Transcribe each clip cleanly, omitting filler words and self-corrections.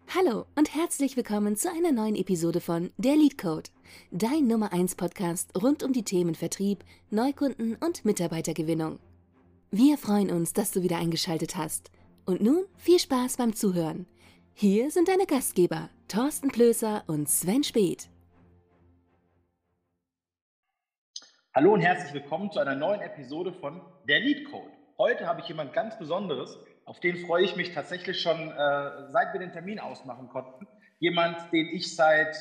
Hallo und herzlich willkommen zu einer neuen Episode von Der Leadcode, dein Nummer 1 Podcast rund um die Themen Vertrieb, Neukunden und Mitarbeitergewinnung. Wir freuen uns, dass du wieder eingeschaltet hast. Und nun viel Spaß beim Zuhören. Hier sind deine Gastgeber, Thorsten Plöser und Sven Speth. Hallo und herzlich willkommen zu einer neuen Episode von Der Leadcode. Heute habe ich jemand ganz Besonderes, auf den freue ich mich tatsächlich schon, seit wir den Termin ausmachen konnten. Jemand, den ich seit,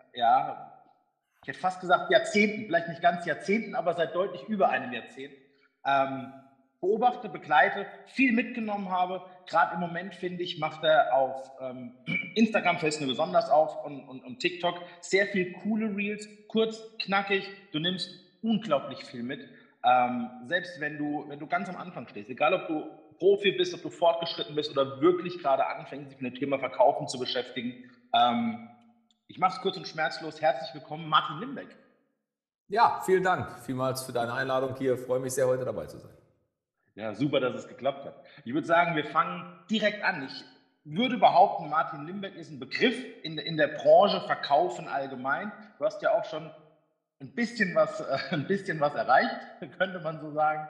ich hätte fast gesagt Jahrzehnten, vielleicht nicht ganz Jahrzehnten, aber seit deutlich über einem Jahrzehnt beobachte, begleite, viel mitgenommen habe. Gerade im Moment, finde ich, macht er auf Instagram, fällt es mir besonders auf, und TikTok sehr viel coole Reels, kurz, knackig. Du nimmst unglaublich viel mit. Selbst wenn du ganz am Anfang stehst, egal ob du Profi bist, ob du fortgeschritten bist oder wirklich gerade anfängst, sich mit dem Thema Verkaufen zu beschäftigen. Ich mache es kurz und schmerzlos. Herzlich willkommen, Martin Limbeck. Ja, vielen Dank vielmals für deine Einladung hier. Ich freue mich sehr, heute dabei zu sein. Ja, super, dass es geklappt hat. Ich würde sagen, wir fangen direkt an. Ich würde behaupten, Martin Limbeck ist ein Begriff in der Branche Verkaufen allgemein. Du hast ja auch schon ein bisschen was erreicht, könnte man so sagen.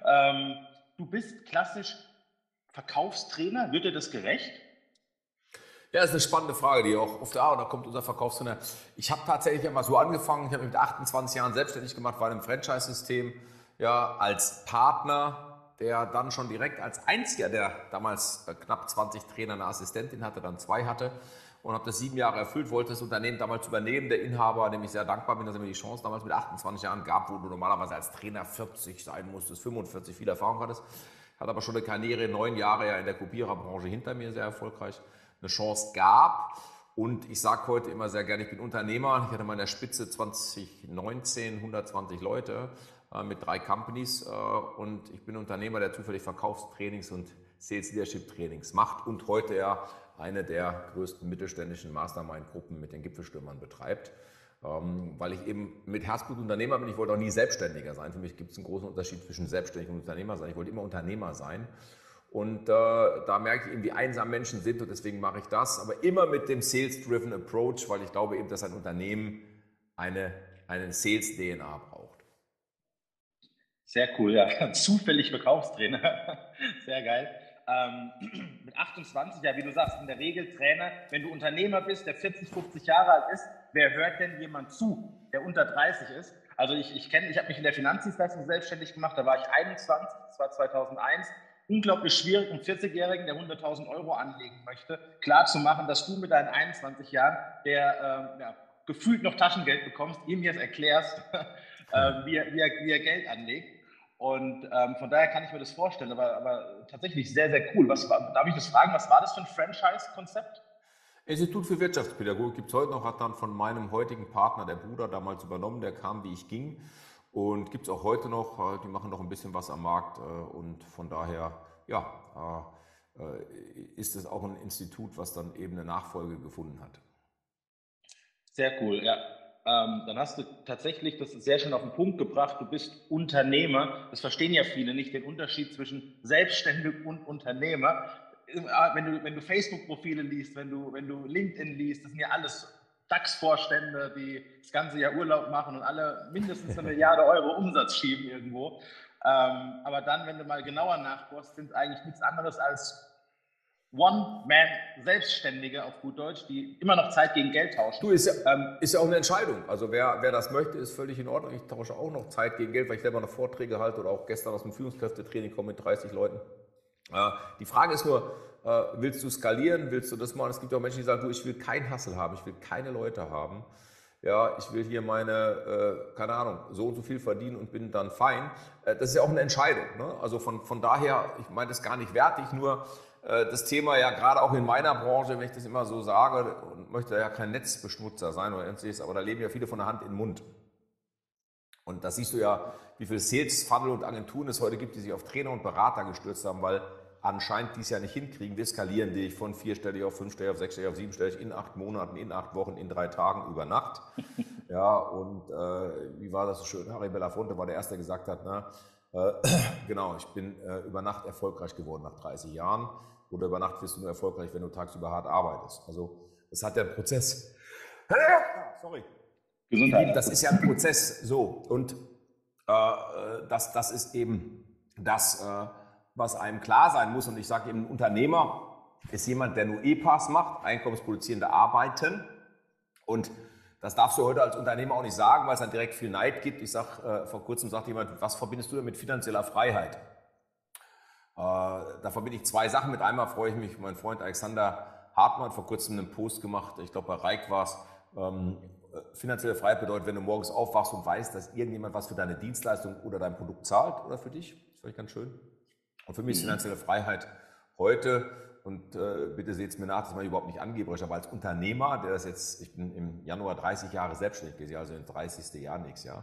Du bist klassisch Verkaufstrainer. Wird dir das gerecht? Ja, das ist eine spannende Frage, die auch oft, da kommt unser Verkaufstrainer. Ich habe tatsächlich einmal so angefangen, ich habe mich mit 28 Jahren selbstständig gemacht, war im Franchise-System, ja, als Partner, der dann schon direkt als einziger, der damals knapp 20 Trainer eine Assistentin hatte, dann 2 hatte und habe das 7 Jahre erfüllt, wollte das Unternehmen damals übernehmen. Der Inhaber, dem ich sehr dankbar bin, dass er mir die Chance damals mit 28 Jahren gab, wo du normalerweise als Trainer 40 sein musstest, 45, viel Erfahrung hattest. Hat aber schon eine Karriere, 9 Jahre ja in der Kopiererbranche hinter mir, sehr erfolgreich, eine Chance gab. Und ich sage heute immer sehr gerne, ich bin Unternehmer. Ich hatte mal in der Spitze 2019 120 Leute mit 3 Companies. Und ich bin Unternehmer, der zufällig Verkaufstrainings und Sales Leadership Trainings macht und heute ja eine der größten mittelständischen Mastermind-Gruppen mit den Gipfelstürmern betreibt. Weil ich eben mit Herzblut Unternehmer bin. Ich wollte auch nie Selbstständiger sein. Für mich gibt es einen großen Unterschied zwischen Selbstständig und Unternehmer sein. Ich wollte immer Unternehmer sein. Und da merke ich eben, wie einsam Menschen sind und deswegen mache ich das. Aber immer mit dem Sales-Driven Approach, weil ich glaube eben, dass ein Unternehmen eine Sales-DNA braucht. Sehr cool, ja. Zufällig Verkaufstrainer. Sehr geil. Mit 28, ja, wie du sagst, in der Regel Trainer, wenn du Unternehmer bist, der 40, 50 Jahre alt ist, wer hört denn jemand zu, der unter 30 ist? Also ich habe mich in der Finanzdienstleistung selbstständig gemacht, da war ich 21, das war 2001. Unglaublich schwierig, einem 40-Jährigen, der 100.000 Euro anlegen möchte, klarzumachen, dass du mit deinen 21 Jahren, der gefühlt noch Taschengeld bekommst, ihm jetzt erklärst, wie er Geld anlegt. Und von daher kann ich mir das vorstellen, aber tatsächlich sehr, sehr cool. Darf ich das fragen, was war das für ein Franchise-Konzept? Institut für Wirtschaftspädagogik gibt es heute noch, hat dann von meinem heutigen Partner, der Bruder, damals übernommen, der kam, wie ich ging. Und gibt es auch heute noch, die machen noch ein bisschen was am Markt und von daher ist es auch ein Institut, was dann eben eine Nachfolge gefunden hat. Sehr cool, ja. Dann hast du tatsächlich das sehr schön auf den Punkt gebracht, du bist Unternehmer. Das verstehen ja viele nicht, den Unterschied zwischen Selbstständig und Unternehmer. Wenn du Facebook-Profile liest, wenn du LinkedIn liest, das sind ja alles DAX-Vorstände, die das ganze Jahr Urlaub machen und alle mindestens 1 Milliarde Euro Umsatz schieben irgendwo. Aber dann, wenn du mal genauer nachbohrst, sind es eigentlich nichts anderes als One-Man-Selbstständige auf gut Deutsch, die immer noch Zeit gegen Geld tauschen. Ist ja auch eine Entscheidung. Also wer das möchte, ist völlig in Ordnung. Ich tausche auch noch Zeit gegen Geld, weil ich selber noch Vorträge halte oder auch gestern aus dem Führungskräftetraining komme mit 30 Leuten. Die Frage ist nur, willst du skalieren, willst du das machen? Es gibt auch Menschen, die sagen, du, ich will keinen Hustle haben, ich will keine Leute haben. Ja, ich will hier meine, keine Ahnung, so und so viel verdienen und bin dann fein. Das ist ja auch eine Entscheidung. Ne? Also von daher, ich meine das gar nicht wertig, nur das Thema ja gerade auch in meiner Branche, wenn ich das immer so sage, und möchte ja kein Netzbeschmutzer sein oder ähnliches, aber da leben ja viele von der Hand in den Mund. Und da siehst du ja, wie viele Sales, Funnel und Agenturen es heute gibt, die sich auf Trainer und Berater gestürzt haben, weil anscheinend dies ja nicht hinkriegen. Wir skalieren dich von 4-stellig auf 5-stellig, auf 6-stellig, auf 7-stellig in 8 Monaten, in 8 Wochen, in 3 Tagen über Nacht. Ja, und wie war das so schön? Harry Belafonte war der Erste, der gesagt hat, genau, ich bin über Nacht erfolgreich geworden nach 30 Jahren. oder über Nacht wirst du nur erfolgreich, wenn du tagsüber hart arbeitest. Also das hat ja einen Prozess. Sorry. Gesundheit. Das ist ja ein Prozess so und das ist eben das, was einem klar sein muss. Und ich sage eben, ein Unternehmer ist jemand, der nur EPAs macht, einkommensproduzierende Arbeiten. Und das darfst du heute als Unternehmer auch nicht sagen, weil es dann direkt viel Neid gibt. Ich sage, vor kurzem sagte jemand, was verbindest du denn mit finanzieller Freiheit? Da verbinde ich zwei Sachen. Mit einmal freue ich mich, mein Freund Alexander Hartmann hat vor kurzem einen Post gemacht, ich glaube bei Reik war es, finanzielle Freiheit bedeutet, wenn du morgens aufwachst und weißt, dass irgendjemand was für deine Dienstleistung oder dein Produkt zahlt oder für dich. Das finde ich ganz schön. Und für mich ist finanzielle Freiheit heute, und bitte seht es mir nach, dass man überhaupt nicht angeberisch, aber als Unternehmer, der das jetzt, ich bin im Januar 30 Jahre selbstständig gewesen, also im 30. Jahr nächstes Jahr.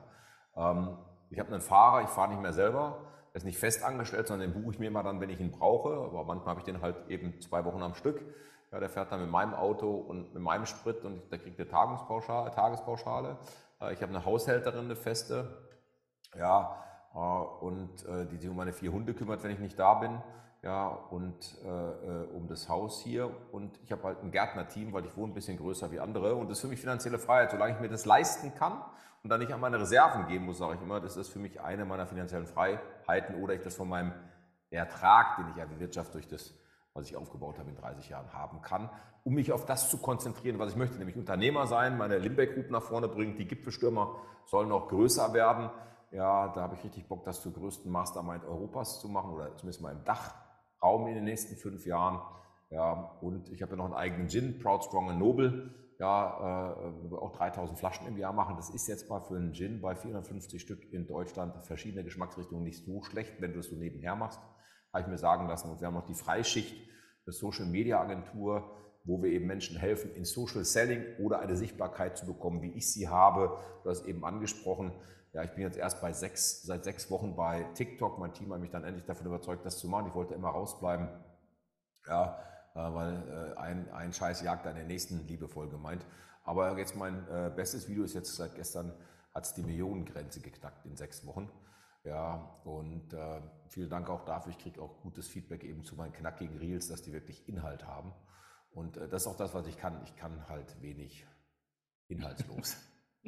Ich habe einen Fahrer, ich fahre nicht mehr selber, der ist nicht fest angestellt, sondern den buche ich mir immer dann, wenn ich ihn brauche, aber manchmal habe ich den halt eben 2 Wochen am Stück. Ja, der fährt dann mit meinem Auto und mit meinem Sprit und der kriegt eine Tagespauschale. Ich habe eine Haushälterin, eine feste, ja, und die sich um meine 4 Hunde kümmert, wenn ich nicht da bin, ja, und um das Haus hier. Und ich habe halt ein Gärtnerteam, weil ich wohne ein bisschen größer wie andere. Und das ist für mich finanzielle Freiheit, solange ich mir das leisten kann und dann nicht an meine Reserven geben muss, sage ich immer, das ist für mich eine meiner finanziellen Freiheiten, oder ich das von meinem Ertrag, den ich erwirtschafte durch das, was ich aufgebaut habe in 30 Jahren, haben kann, um mich auf das zu konzentrieren, was ich möchte, nämlich Unternehmer sein, meine Limbeck Group nach vorne bringen. Die Gipfelstürmer sollen noch größer werden. Ja, da habe ich richtig Bock, das zur größten Mastermind Europas zu machen, oder zumindest mal im Dachraum in den nächsten 5 Jahren. Ja, und ich habe ja noch einen eigenen Gin, Proud, Strong and Noble, ja, wo wir auch 3000 Flaschen im Jahr machen. Das ist jetzt mal für einen Gin bei 450 Stück in Deutschland, verschiedene Geschmacksrichtungen, nicht so schlecht, wenn du es so nebenher machst, habe ich mir sagen lassen. Und wir haben noch die Freischicht, eine Social Media Agentur, wo wir eben Menschen helfen, in Social Selling oder eine Sichtbarkeit zu bekommen, wie ich sie habe. Du hast es eben angesprochen. Ja, ich bin jetzt erst seit 6 Wochen bei TikTok. Mein Team hat mich dann endlich davon überzeugt, das zu machen. Ich wollte immer rausbleiben, ja, weil ein Scheiß jagt an den nächsten, liebevoll gemeint. Aber jetzt mein bestes Video ist jetzt seit gestern, hat es die Millionengrenze geknackt in 6 Wochen. Ja, und vielen Dank auch dafür. Ich kriege auch gutes Feedback eben zu meinen knackigen Reels, dass die wirklich Inhalt haben. Und das ist auch das, was ich kann. Ich kann halt wenig inhaltslos.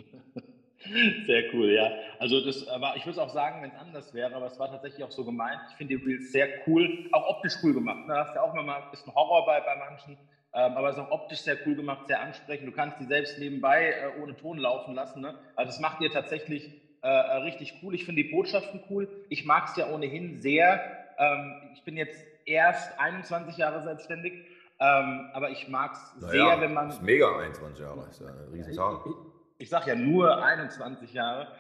Sehr cool, ja. Also das war, ich würde auch sagen, wenn es anders wäre, aber es war tatsächlich auch so gemeint. Ich finde die Reels sehr cool, auch optisch cool gemacht. Da hast ja auch mal ein bisschen Horror bei manchen, aber es ist auch optisch sehr cool gemacht, sehr ansprechend. Du kannst die selbst nebenbei ohne Ton laufen lassen. Ne? Also das macht dir tatsächlich richtig cool. Ich finde die Botschaften cool. Ich mag es ja ohnehin sehr. Ich bin jetzt erst 21 Jahre selbstständig, aber ich mag es sehr, wenn man... Das ist mega 21 Jahre, das ist ja eine Riesenzahl. Ich sage ja nur 21 Jahre.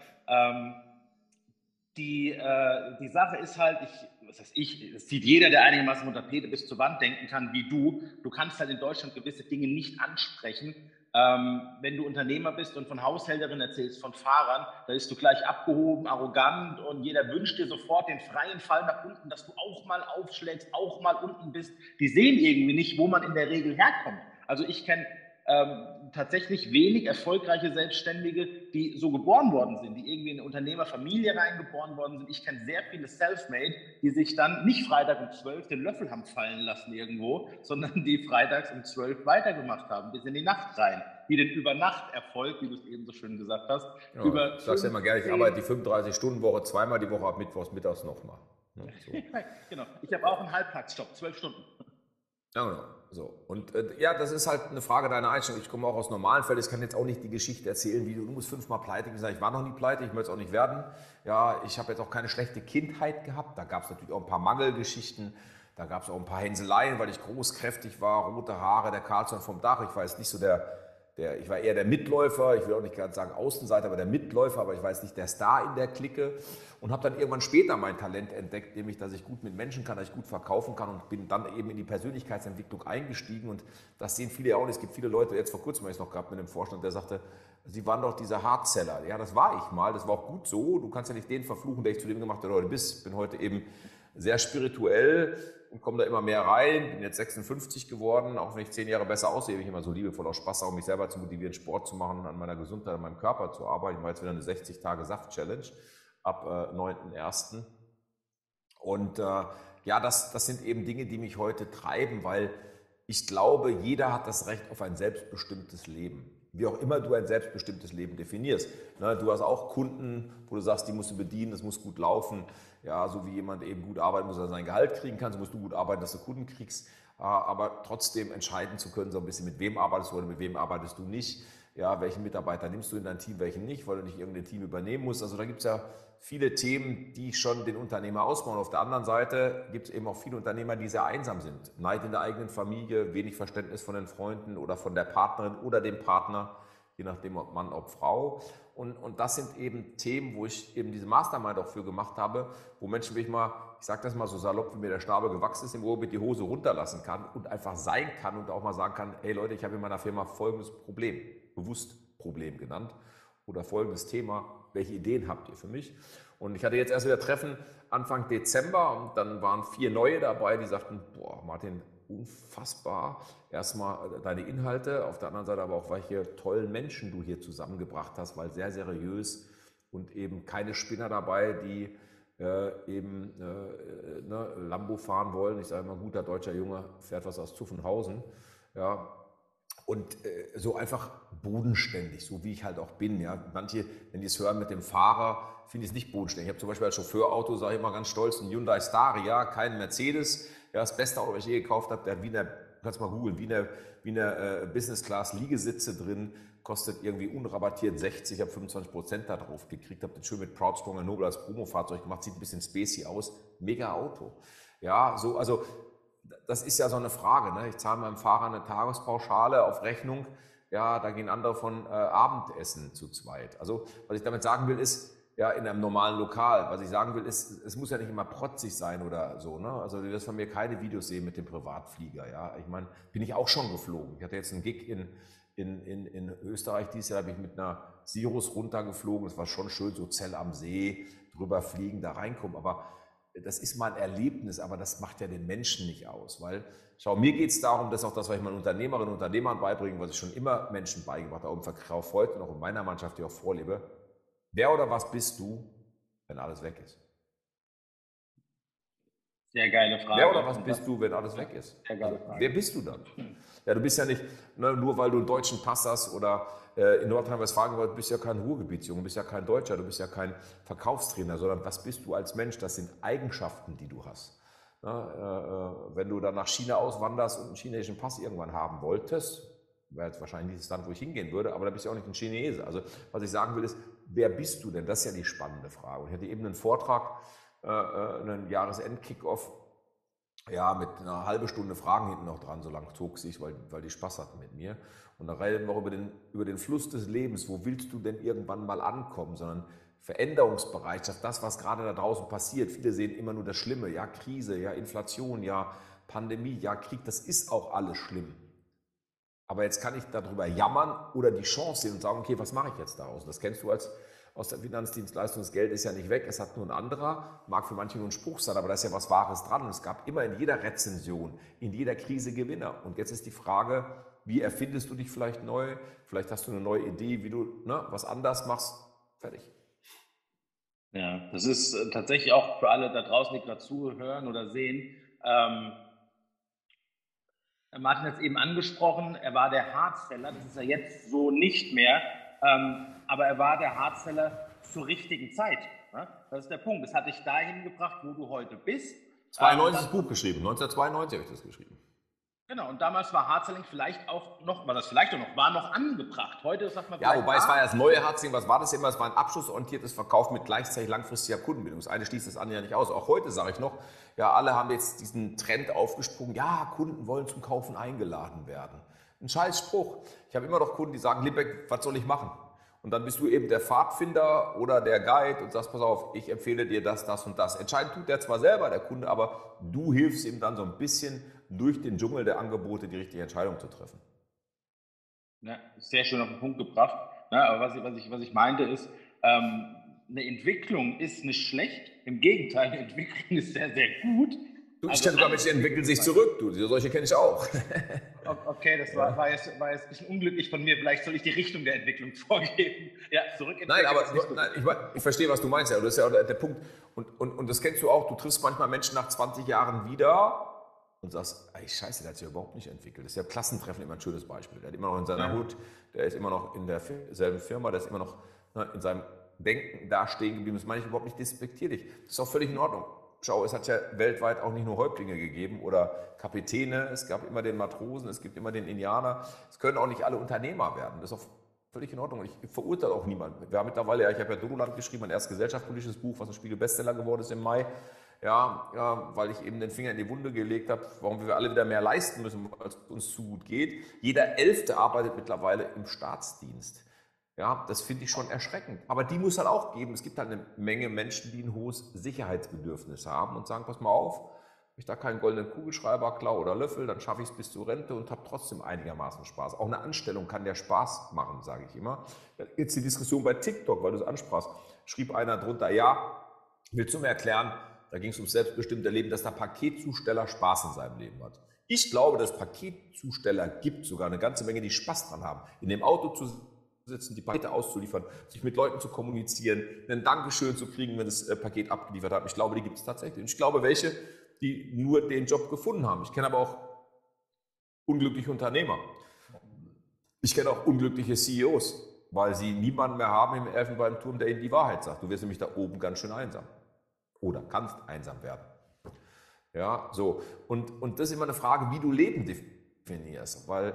Die Sache ist halt, das sieht jeder, der einigermaßen unter Tapete bis zur Wand denken kann, wie du. Du kannst halt in Deutschland gewisse Dinge nicht ansprechen. Wenn du Unternehmer bist und von Haushälterin erzählst, von Fahrern, da bist du gleich abgehoben, arrogant, und jeder wünscht dir sofort den freien Fall nach unten, dass du auch mal aufschlägst, auch mal unten bist. Die sehen irgendwie nicht, wo man in der Regel herkommt. Also ich kenne tatsächlich wenig erfolgreiche Selbstständige, die so geboren worden sind, die irgendwie in eine Unternehmerfamilie reingeboren worden sind. Ich kenne sehr viele Selfmade, die sich dann nicht Freitag um 12 den Löffel haben fallen lassen irgendwo, sondern die freitags um 12 weitergemacht haben, bis in die Nacht rein. Die den Übernachterfolg, wie du es eben so schön gesagt hast. Ja, ich sag's ja immer gerne, ich arbeite die 35-Stunden-Woche zweimal die Woche, ab Mittwochs mittags nochmal. Ne, so. Genau, ich habe auch einen Halbtagsjob, 12 Stunden. Ja, genau. So. Und ja, das ist halt eine Frage deiner Einstellung. Ich komme auch aus normalen Fällen. Ich kann jetzt auch nicht die Geschichte erzählen, wie du musst 5-mal pleite gewesen sein. Ich war noch nie pleite, ich möchte es auch nicht werden. Ja, ich habe jetzt auch keine schlechte Kindheit gehabt. Da gab es natürlich auch ein paar Mangelgeschichten. Da gab es auch ein paar Hänseleien, weil ich großkräftig war, rote Haare, der Karlsson vom Dach. Ich war jetzt nicht so ich war eher der Mitläufer, ich will auch nicht gerade sagen Außenseiter, aber der Mitläufer, aber ich war jetzt nicht der Star in der Clique, und habe dann irgendwann später mein Talent entdeckt, nämlich, dass ich gut mit Menschen kann, dass ich gut verkaufen kann, und bin dann eben in die Persönlichkeitsentwicklung eingestiegen, und das sehen viele auch nicht. Es gibt viele Leute, jetzt vor kurzem habe ich es noch gehabt mit einem Vorstand, der sagte, Sie waren doch dieser Hardseller. Ja, das war ich mal, das war auch gut so, du kannst ja nicht den verfluchen, der ich zu dem gemacht habe, heute bist. Ich bin heute eben sehr spirituell und komme da immer mehr rein, bin jetzt 56 geworden, auch wenn ich 10 Jahre besser aussehe, habe ich immer so liebevoll auch Spaß darum, mich selber zu motivieren, Sport zu machen, an meiner Gesundheit, an meinem Körper zu arbeiten. Ich mache jetzt wieder eine 60-Tage-Saft-Challenge ab 9.1. Und ja, das sind eben Dinge, die mich heute treiben, weil ich glaube, jeder hat das Recht auf ein selbstbestimmtes Leben. Wie auch immer du ein selbstbestimmtes Leben definierst. Ne, du hast auch Kunden, wo du sagst, die musst du bedienen, das muss gut laufen. Ja, so wie jemand eben gut arbeiten muss, dass er sein Gehalt kriegen kann, so musst du gut arbeiten, dass du Kunden kriegst. Aber trotzdem entscheiden zu können, so ein bisschen, mit wem arbeitest du oder mit wem arbeitest du nicht. Ja, welchen Mitarbeiter nimmst du in dein Team, welchen nicht, weil du nicht irgendein Team übernehmen musst. Also da gibt es ja viele Themen, die schon den Unternehmer ausmachen. Auf der anderen Seite gibt es eben auch viele Unternehmer, die sehr einsam sind. Neid in der eigenen Familie, wenig Verständnis von den Freunden oder von der Partnerin oder dem Partner, je nachdem ob Mann, ob Frau. Und das sind eben Themen, wo ich eben diese Mastermind auch für gemacht habe, wo Menschen wirklich mal, ich sage das mal so salopp, wie mir der Schnabel gewachsen ist, im Ruhrgebiet die Hose runterlassen kann und einfach sein kann und auch mal sagen kann, hey Leute, ich habe in meiner Firma folgendes Problem, bewusst Problem genannt oder folgendes Thema, welche Ideen habt ihr für mich? Und ich hatte jetzt erst wieder Treffen Anfang Dezember und dann waren 4 neue dabei, die sagten, boah Martin, unfassbar. Erstmal deine Inhalte, auf der anderen Seite aber auch, welche tollen Menschen du hier zusammengebracht hast, weil sehr seriös und eben keine Spinner dabei, die Lambo fahren wollen. Ich sage immer, guter deutscher Junge fährt was aus Zuffenhausen. Ja, und so einfach bodenständig, so wie ich halt auch bin. Ja. Manche, wenn die es hören mit dem Fahrer, finde ich es nicht bodenständig. Ich habe zum Beispiel als Chauffeurauto, sage ich immer ganz stolz, ein Hyundai Staria, kein Mercedes. Ja, das beste Auto, was ich je gekauft habe, der hat Wiener, kannst du mal googeln, Wiener Business Class Liegesitze drin, kostet irgendwie unrabattiert 60, ich habe 25% da drauf gekriegt, habe den schön mit Proud Strong Noble als Promofahrzeug gemacht, sieht ein bisschen spacey aus, mega Auto. Ja, so, also das ist ja so eine Frage. Ne? Ich zahle meinem Fahrer eine Tagespauschale auf Rechnung. Ja, da gehen andere von Abendessen zu zweit. Also, was ich damit sagen will, ist, ja, in einem normalen Lokal. Was ich sagen will, ist, es muss ja nicht immer protzig sein oder so. Ne? Also, du wirst von mir keine Videos sehen mit dem Privatflieger. Ja? Ich meine, bin ich auch schon geflogen. Ich hatte jetzt einen Gig in Österreich dieses Jahr, da bin ich mit einer Cirrus runtergeflogen. Das war schon schön, so Zell am See, drüber fliegen, da reinkommen. Aber das ist mal ein Erlebnis, aber das macht ja den Menschen nicht aus, weil, schau, mir geht es darum, dass auch das, was ich meinen Unternehmerinnen und Unternehmern beibringe, was ich schon immer Menschen beigebracht habe, im Verkauf heute noch in meiner Mannschaft, die ich auch vorlebe, wer oder was bist du, wenn alles weg ist? Sehr geile Frage. Wer oder was bist du, wenn alles weg ist? Sehr geile Frage. Wer bist du dann? Ja, du bist ja nicht, ne, nur weil du einen deutschen Pass hast oder in Nordrhein-Westfalen, du bist ja kein Ruhrgebietsjunge, du bist ja kein Deutscher, du bist ja kein Verkaufstrainer, sondern was bist du als Mensch? Das sind Eigenschaften, die du hast. Wenn du dann nach China auswanderst und einen chinesischen Pass irgendwann haben wolltest, wäre jetzt wahrscheinlich nicht das Land, wo ich hingehen würde, aber da bist du auch nicht ein Chinese. Also was ich sagen will ist, wer bist du denn? Das ist ja die spannende Frage. Und ich hatte eben einen Vortrag, einen Jahresend-Kick-Off, ja, mit einer halben Stunde Fragen hinten noch dran, so lang zog sich, weil die Spaß hatten mit mir. Und da reden wir auch über den Fluss des Lebens. Wo willst du denn irgendwann mal ankommen? Sondern Veränderungsbereitschaft, das, was gerade da draußen passiert. Viele sehen immer nur das Schlimme. Ja, Krise, ja, Inflation, ja, Pandemie, ja, Krieg, das ist auch alles schlimm. Aber jetzt kann ich darüber jammern oder die Chance sehen und sagen, okay, was mache ich jetzt daraus? Das kennst du aus der Finanzdienstleistung, das Geld ist ja nicht weg, es hat nur ein anderer, mag für manche nur ein Spruch sein, aber da ist ja was Wahres dran. Und es gab immer in jeder Rezension, in jeder Krise Gewinner. Und jetzt ist die Frage, wie erfindest du dich vielleicht neu? Vielleicht hast du eine neue Idee, wie du was anders machst. Fertig. Ja, das ist tatsächlich auch für alle da draußen, die gerade zuhören oder sehen. Martin hat es eben angesprochen, er war der Hardseller, das ist er jetzt so nicht mehr. Aber er war der Hardseller zur richtigen Zeit. Ne? Das ist der Punkt. Das hat dich dahin gebracht, wo du heute bist. 92 das Buch geschrieben, 1992 habe ich das geschrieben. Genau, und damals war Hardselling vielleicht auch noch, war noch angebracht. Heute sagt man ja, wobei es war ja das neue Hardselling, was war das immer? Es war ein abschlussorientiertes Verkauf mit gleichzeitig langfristiger Kundenbindung. Das eine schließt das andere ja nicht aus. Auch heute sage ich noch, ja, alle haben jetzt diesen Trend aufgesprungen, ja, Kunden wollen zum Kaufen eingeladen werden. Ein scheiß Spruch. Ich habe immer noch Kunden, die sagen, Lipbeck, was soll ich machen? Und dann bist du eben der Pfadfinder oder der Guide und sagst, pass auf, ich empfehle dir das, das und das. Entscheiden tut der zwar selber, der Kunde, aber du hilfst ihm dann so ein bisschen durch den Dschungel der Angebote die richtige Entscheidung zu treffen. Ja, sehr schön auf den Punkt gebracht. Ja, aber was ich meinte ist, eine Entwicklung ist nicht schlecht. Im Gegenteil, eine Entwicklung ist sehr, sehr gut. Du, ich Also kenne sogar Menschen, die entwickeln sich zurück. Du, solche kenne ich auch. Okay, das war jetzt ein bisschen unglücklich von mir. Vielleicht soll ich die Richtung der Entwicklung vorgeben. Ja, Nein, zurückentwickeln aber ist nicht so gut. ich verstehe, was du meinst. Ja. Das ist ja auch der Punkt. Und das kennst du auch. Du triffst manchmal Menschen nach 20 Jahren wieder und sagst, ey, scheiße, der hat sich ja überhaupt nicht entwickelt. Das ist ja Klassentreffen immer ein schönes Beispiel. Der hat immer noch in seiner Hut, der ist immer noch in derselben Firma, der ist immer noch in seinem Denken da stehen geblieben. Das meine ich überhaupt nicht despektierlich. Das ist auch völlig in Ordnung. Schau, es hat ja weltweit auch nicht nur Häuptlinge gegeben oder Kapitäne, es gab immer den Matrosen, es gibt immer den Indianer. Es können auch nicht alle Unternehmer werden. Das ist auch völlig in Ordnung. Ich verurteile auch niemanden. Wir haben mittlerweile, ich habe ja Dodoland geschrieben, mein erstes gesellschaftspolitisches Buch, was ein Spiegel-Bestseller geworden ist im Mai. Ja, weil ich eben den Finger in die Wunde gelegt habe, warum wir alle wieder mehr leisten müssen, als es uns zu gut geht. Jeder Elfte arbeitet mittlerweile im Staatsdienst. Ja, das finde ich schon erschreckend. Aber die muss es halt auch geben. Es gibt halt eine Menge Menschen, die ein hohes Sicherheitsbedürfnis haben und sagen, pass mal auf, wenn ich da keinen goldenen Kugelschreiber klaue oder Löffel, dann schaffe ich es bis zur Rente und habe trotzdem einigermaßen Spaß. Auch eine Anstellung kann ja Spaß machen, sage ich immer. Jetzt die Diskussion bei TikTok, weil du es ansprachst, schrieb einer drunter, ja, willst du mir erklären, da ging es ums selbstbestimmte Leben, dass der Paketzusteller Spaß in seinem Leben hat. Ich glaube, dass es Paketzusteller gibt, sogar eine ganze Menge, die Spaß dran haben, in dem Auto zu sitzen, die Pakete auszuliefern, sich mit Leuten zu kommunizieren, ein Dankeschön zu kriegen, wenn das Paket abgeliefert hat. Ich glaube, die gibt es tatsächlich. Und ich glaube, welche, die nur den Job gefunden haben. Ich kenne aber auch unglückliche Unternehmer. Ich kenne auch unglückliche CEOs, weil sie niemanden mehr haben im Elfenbeinturm, der ihnen die Wahrheit sagt. Du wirst nämlich da oben ganz schön einsam. Oder kannst einsam werden. Ja, so. Und das ist immer eine Frage, wie du Leben definierst. Weil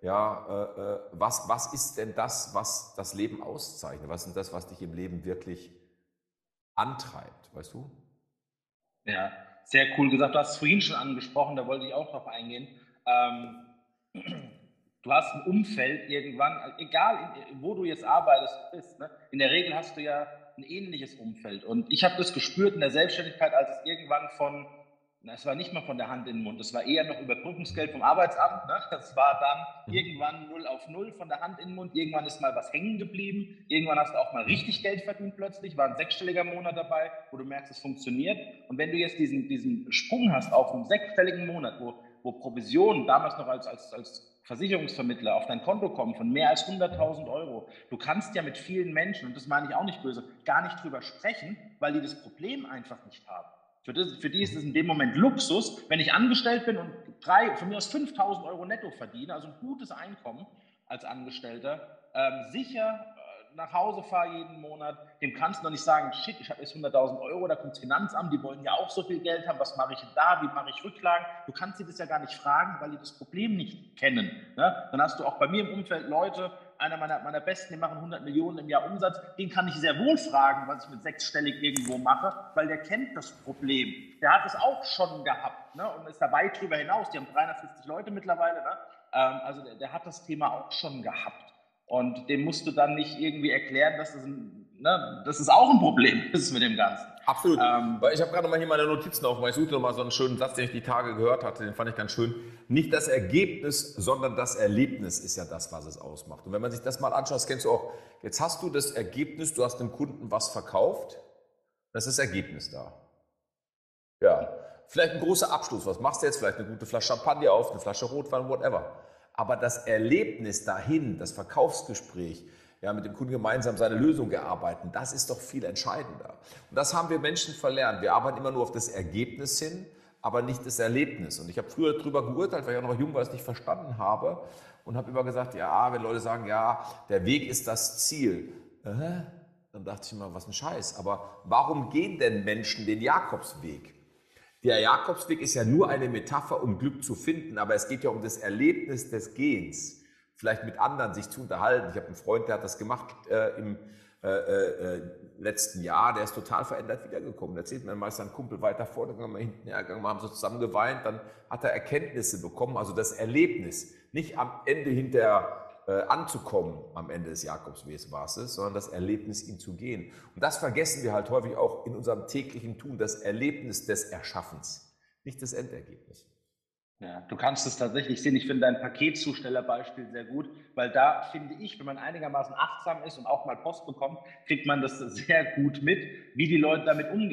was ist denn das, was das Leben auszeichnet? Was ist denn das, was dich im Leben wirklich antreibt, weißt du? Ja, sehr cool gesagt. Du hast es vorhin schon angesprochen, da wollte ich auch drauf eingehen. Du hast ein Umfeld irgendwann, egal wo du jetzt arbeitest, bist, ne? In der Regel hast du ja ein ähnliches Umfeld. Und ich habe das gespürt in der Selbstständigkeit, als es irgendwann es war nicht mal von der Hand in den Mund, es war eher noch Überbrückungsgeld vom Arbeitsamt. Ne? Das war dann irgendwann 0 auf 0 von der Hand in den Mund. Irgendwann ist mal was hängen geblieben. Irgendwann hast du auch mal richtig Geld verdient plötzlich. War ein 6-stelliger Monat dabei, wo du merkst, es funktioniert. Und wenn du jetzt diesen Sprung hast auf einen 6-stelligen Monat, wo Provisionen damals noch als Versicherungsvermittler auf dein Konto kommen von mehr als 100.000 Euro. Du kannst ja mit vielen Menschen, und das meine ich auch nicht böse, gar nicht drüber sprechen, weil die das Problem einfach nicht haben. Für die ist es in dem Moment Luxus, wenn ich angestellt bin und von mir aus 5.000 Euro netto verdiene, also ein gutes Einkommen als Angestellter, sicher nach Hause fahre jeden Monat, dem kannst du noch nicht sagen, shit, ich habe jetzt 100.000 Euro, da kommt das Finanzamt, die wollen ja auch so viel Geld haben, was mache ich denn da, wie mache ich Rücklagen? Du kannst sie das ja gar nicht fragen, weil die das Problem nicht kennen. Ne? Dann hast du auch bei mir im Umfeld Leute, einer meiner Besten, die machen 100 Millionen im Jahr Umsatz, den kann ich sehr wohl fragen, was ich mit 6-stellig irgendwo mache, weil der kennt das Problem. Der hat es auch schon gehabt, ne? Und ist da weit drüber hinaus. Die haben 350 Leute mittlerweile. Ne? Also der hat das Thema auch schon gehabt. Und dem musst du dann nicht irgendwie erklären, dass das auch ein Problem ist mit dem Ganzen. Absolut. Weil ich habe gerade noch mal hier meine Notizen aufgemacht. Ich suchte noch mal so einen schönen Satz, den ich die Tage gehört hatte. Den fand ich ganz schön. Nicht das Ergebnis, sondern das Erlebnis ist ja das, was es ausmacht. Und wenn man sich das mal anschaut, das kennst du auch. Jetzt hast du das Ergebnis, du hast dem Kunden was verkauft. Das ist das Ergebnis da. Ja. Vielleicht ein großer Abschluss. Was machst du jetzt? Vielleicht eine gute Flasche Champagner auf, eine Flasche Rotwein, whatever. Aber das Erlebnis dahin, das Verkaufsgespräch, ja, mit dem Kunden gemeinsam seine Lösung gearbeitet, das ist doch viel entscheidender. Und das haben wir Menschen verlernt. Wir arbeiten immer nur auf das Ergebnis hin, aber nicht das Erlebnis. Und ich habe früher darüber geurteilt, weil ich auch noch jung war, es nicht verstanden habe und habe immer gesagt, ja, wenn Leute sagen, ja, der Weg ist das Ziel, dann dachte ich immer, was ein Scheiß. Aber warum gehen denn Menschen den Jakobsweg? Der Jakobsweg ist ja nur eine Metapher, um Glück zu finden, aber es geht ja um das Erlebnis des Gehens, vielleicht mit anderen sich zu unterhalten. Ich habe einen Freund, der hat das gemacht im letzten Jahr, der ist total verändert wiedergekommen. Da erzählt mir meist ein Kumpel weiter vor, dann sind wir hinten hergegangen, wir haben so zusammen geweint, dann hat er Erkenntnisse bekommen, also das Erlebnis, nicht am Ende hinterher anzukommen, am Ende des Jakobswegs war es, sondern das Erlebnis, ihn zu gehen. Und das vergessen wir halt häufig auch in unserem täglichen Tun, das Erlebnis des Erschaffens, nicht das Endergebnis. Ja, du kannst es tatsächlich sehen. Ich finde dein Paketzustellerbeispiel sehr gut, weil da finde ich, wenn man einigermaßen achtsam ist und auch mal Post bekommt, kriegt man das sehr gut mit, wie die Leute damit umgehen.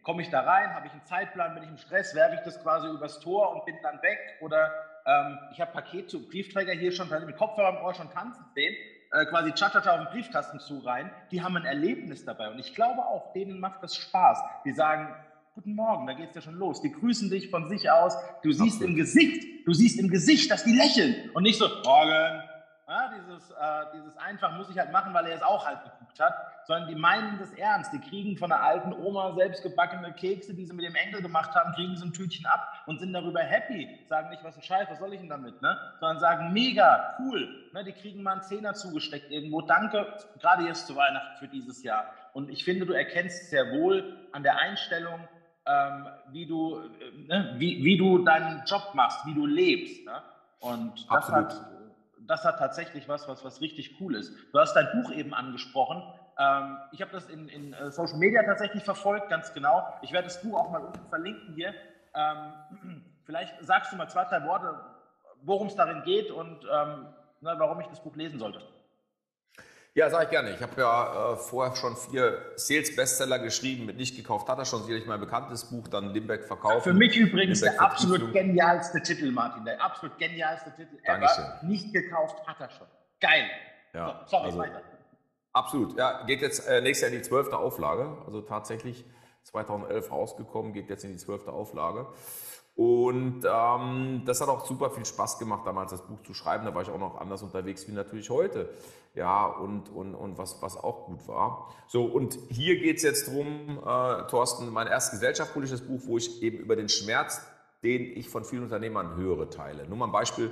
komme ich da rein, habe ich einen Zeitplan, bin ich im Stress, werfe ich das quasi übers Tor und bin dann weg? Oder ich habe Briefträger hier schon mit Kopfhörern brauche ich schon tanzen sehen, quasi Cha-Cha-Cha auf den Briefkasten zu rein. Die haben ein Erlebnis dabei und ich glaube auch, denen macht das Spaß. Die sagen, guten Morgen, da geht's ja schon los. Die grüßen dich von sich aus. Du siehst im Gesicht, dass die lächeln und nicht so, morgen. Ja, dieses einfach muss ich halt machen, weil er es auch halt geguckt hat, sondern die meinen das ernst. Die kriegen von der alten Oma selbstgebackene Kekse, die sie mit dem Enkel gemacht haben, kriegen so ein Tütchen ab und sind darüber happy. Sagen nicht, was ein Scheiß, was soll ich denn damit, ne? Sondern sagen, mega, cool. Ne? Die kriegen mal einen Zehner zugesteckt irgendwo. Danke, gerade jetzt zu Weihnachten für dieses Jahr. Und ich finde, du erkennst sehr wohl an der Einstellung, wie du deinen Job machst, wie du lebst. Ne? Und das hat tatsächlich was richtig cool ist. Du hast dein Buch eben angesprochen. Ich habe das in Social Media tatsächlich verfolgt, ganz genau. Ich werde das Buch auch mal unten verlinken hier. Vielleicht sagst du mal 2, 3 Worte, worum es darin geht und warum ich das Buch lesen sollte. Ja, sage ich gerne. Ich habe ja vorher schon 4 Sales-Bestseller geschrieben. Mit Nicht gekauft hat er schon, sicherlich mein bekanntes Buch, dann Limbeck verkauft. Für mich übrigens der absolut genialste Titel, Martin. Der absolut genialste Titel ever. Dankeschön. Nicht gekauft hat er schon. Geil. Ja, so, sorry, weiter. Absolut. Ja, geht jetzt nächstes Jahr in die 12. Auflage. Also tatsächlich 2011 rausgekommen, geht jetzt in die 12. Auflage. Und das hat auch super viel Spaß gemacht, damals das Buch zu schreiben. Da war ich auch noch anders unterwegs wie natürlich heute. Ja, und was auch gut war. So, und hier geht es jetzt drum, Thorsten, mein erstes gesellschaftspolitisches Buch, wo ich eben über den Schmerz, den ich von vielen Unternehmern höre, teile. Nur mal ein Beispiel.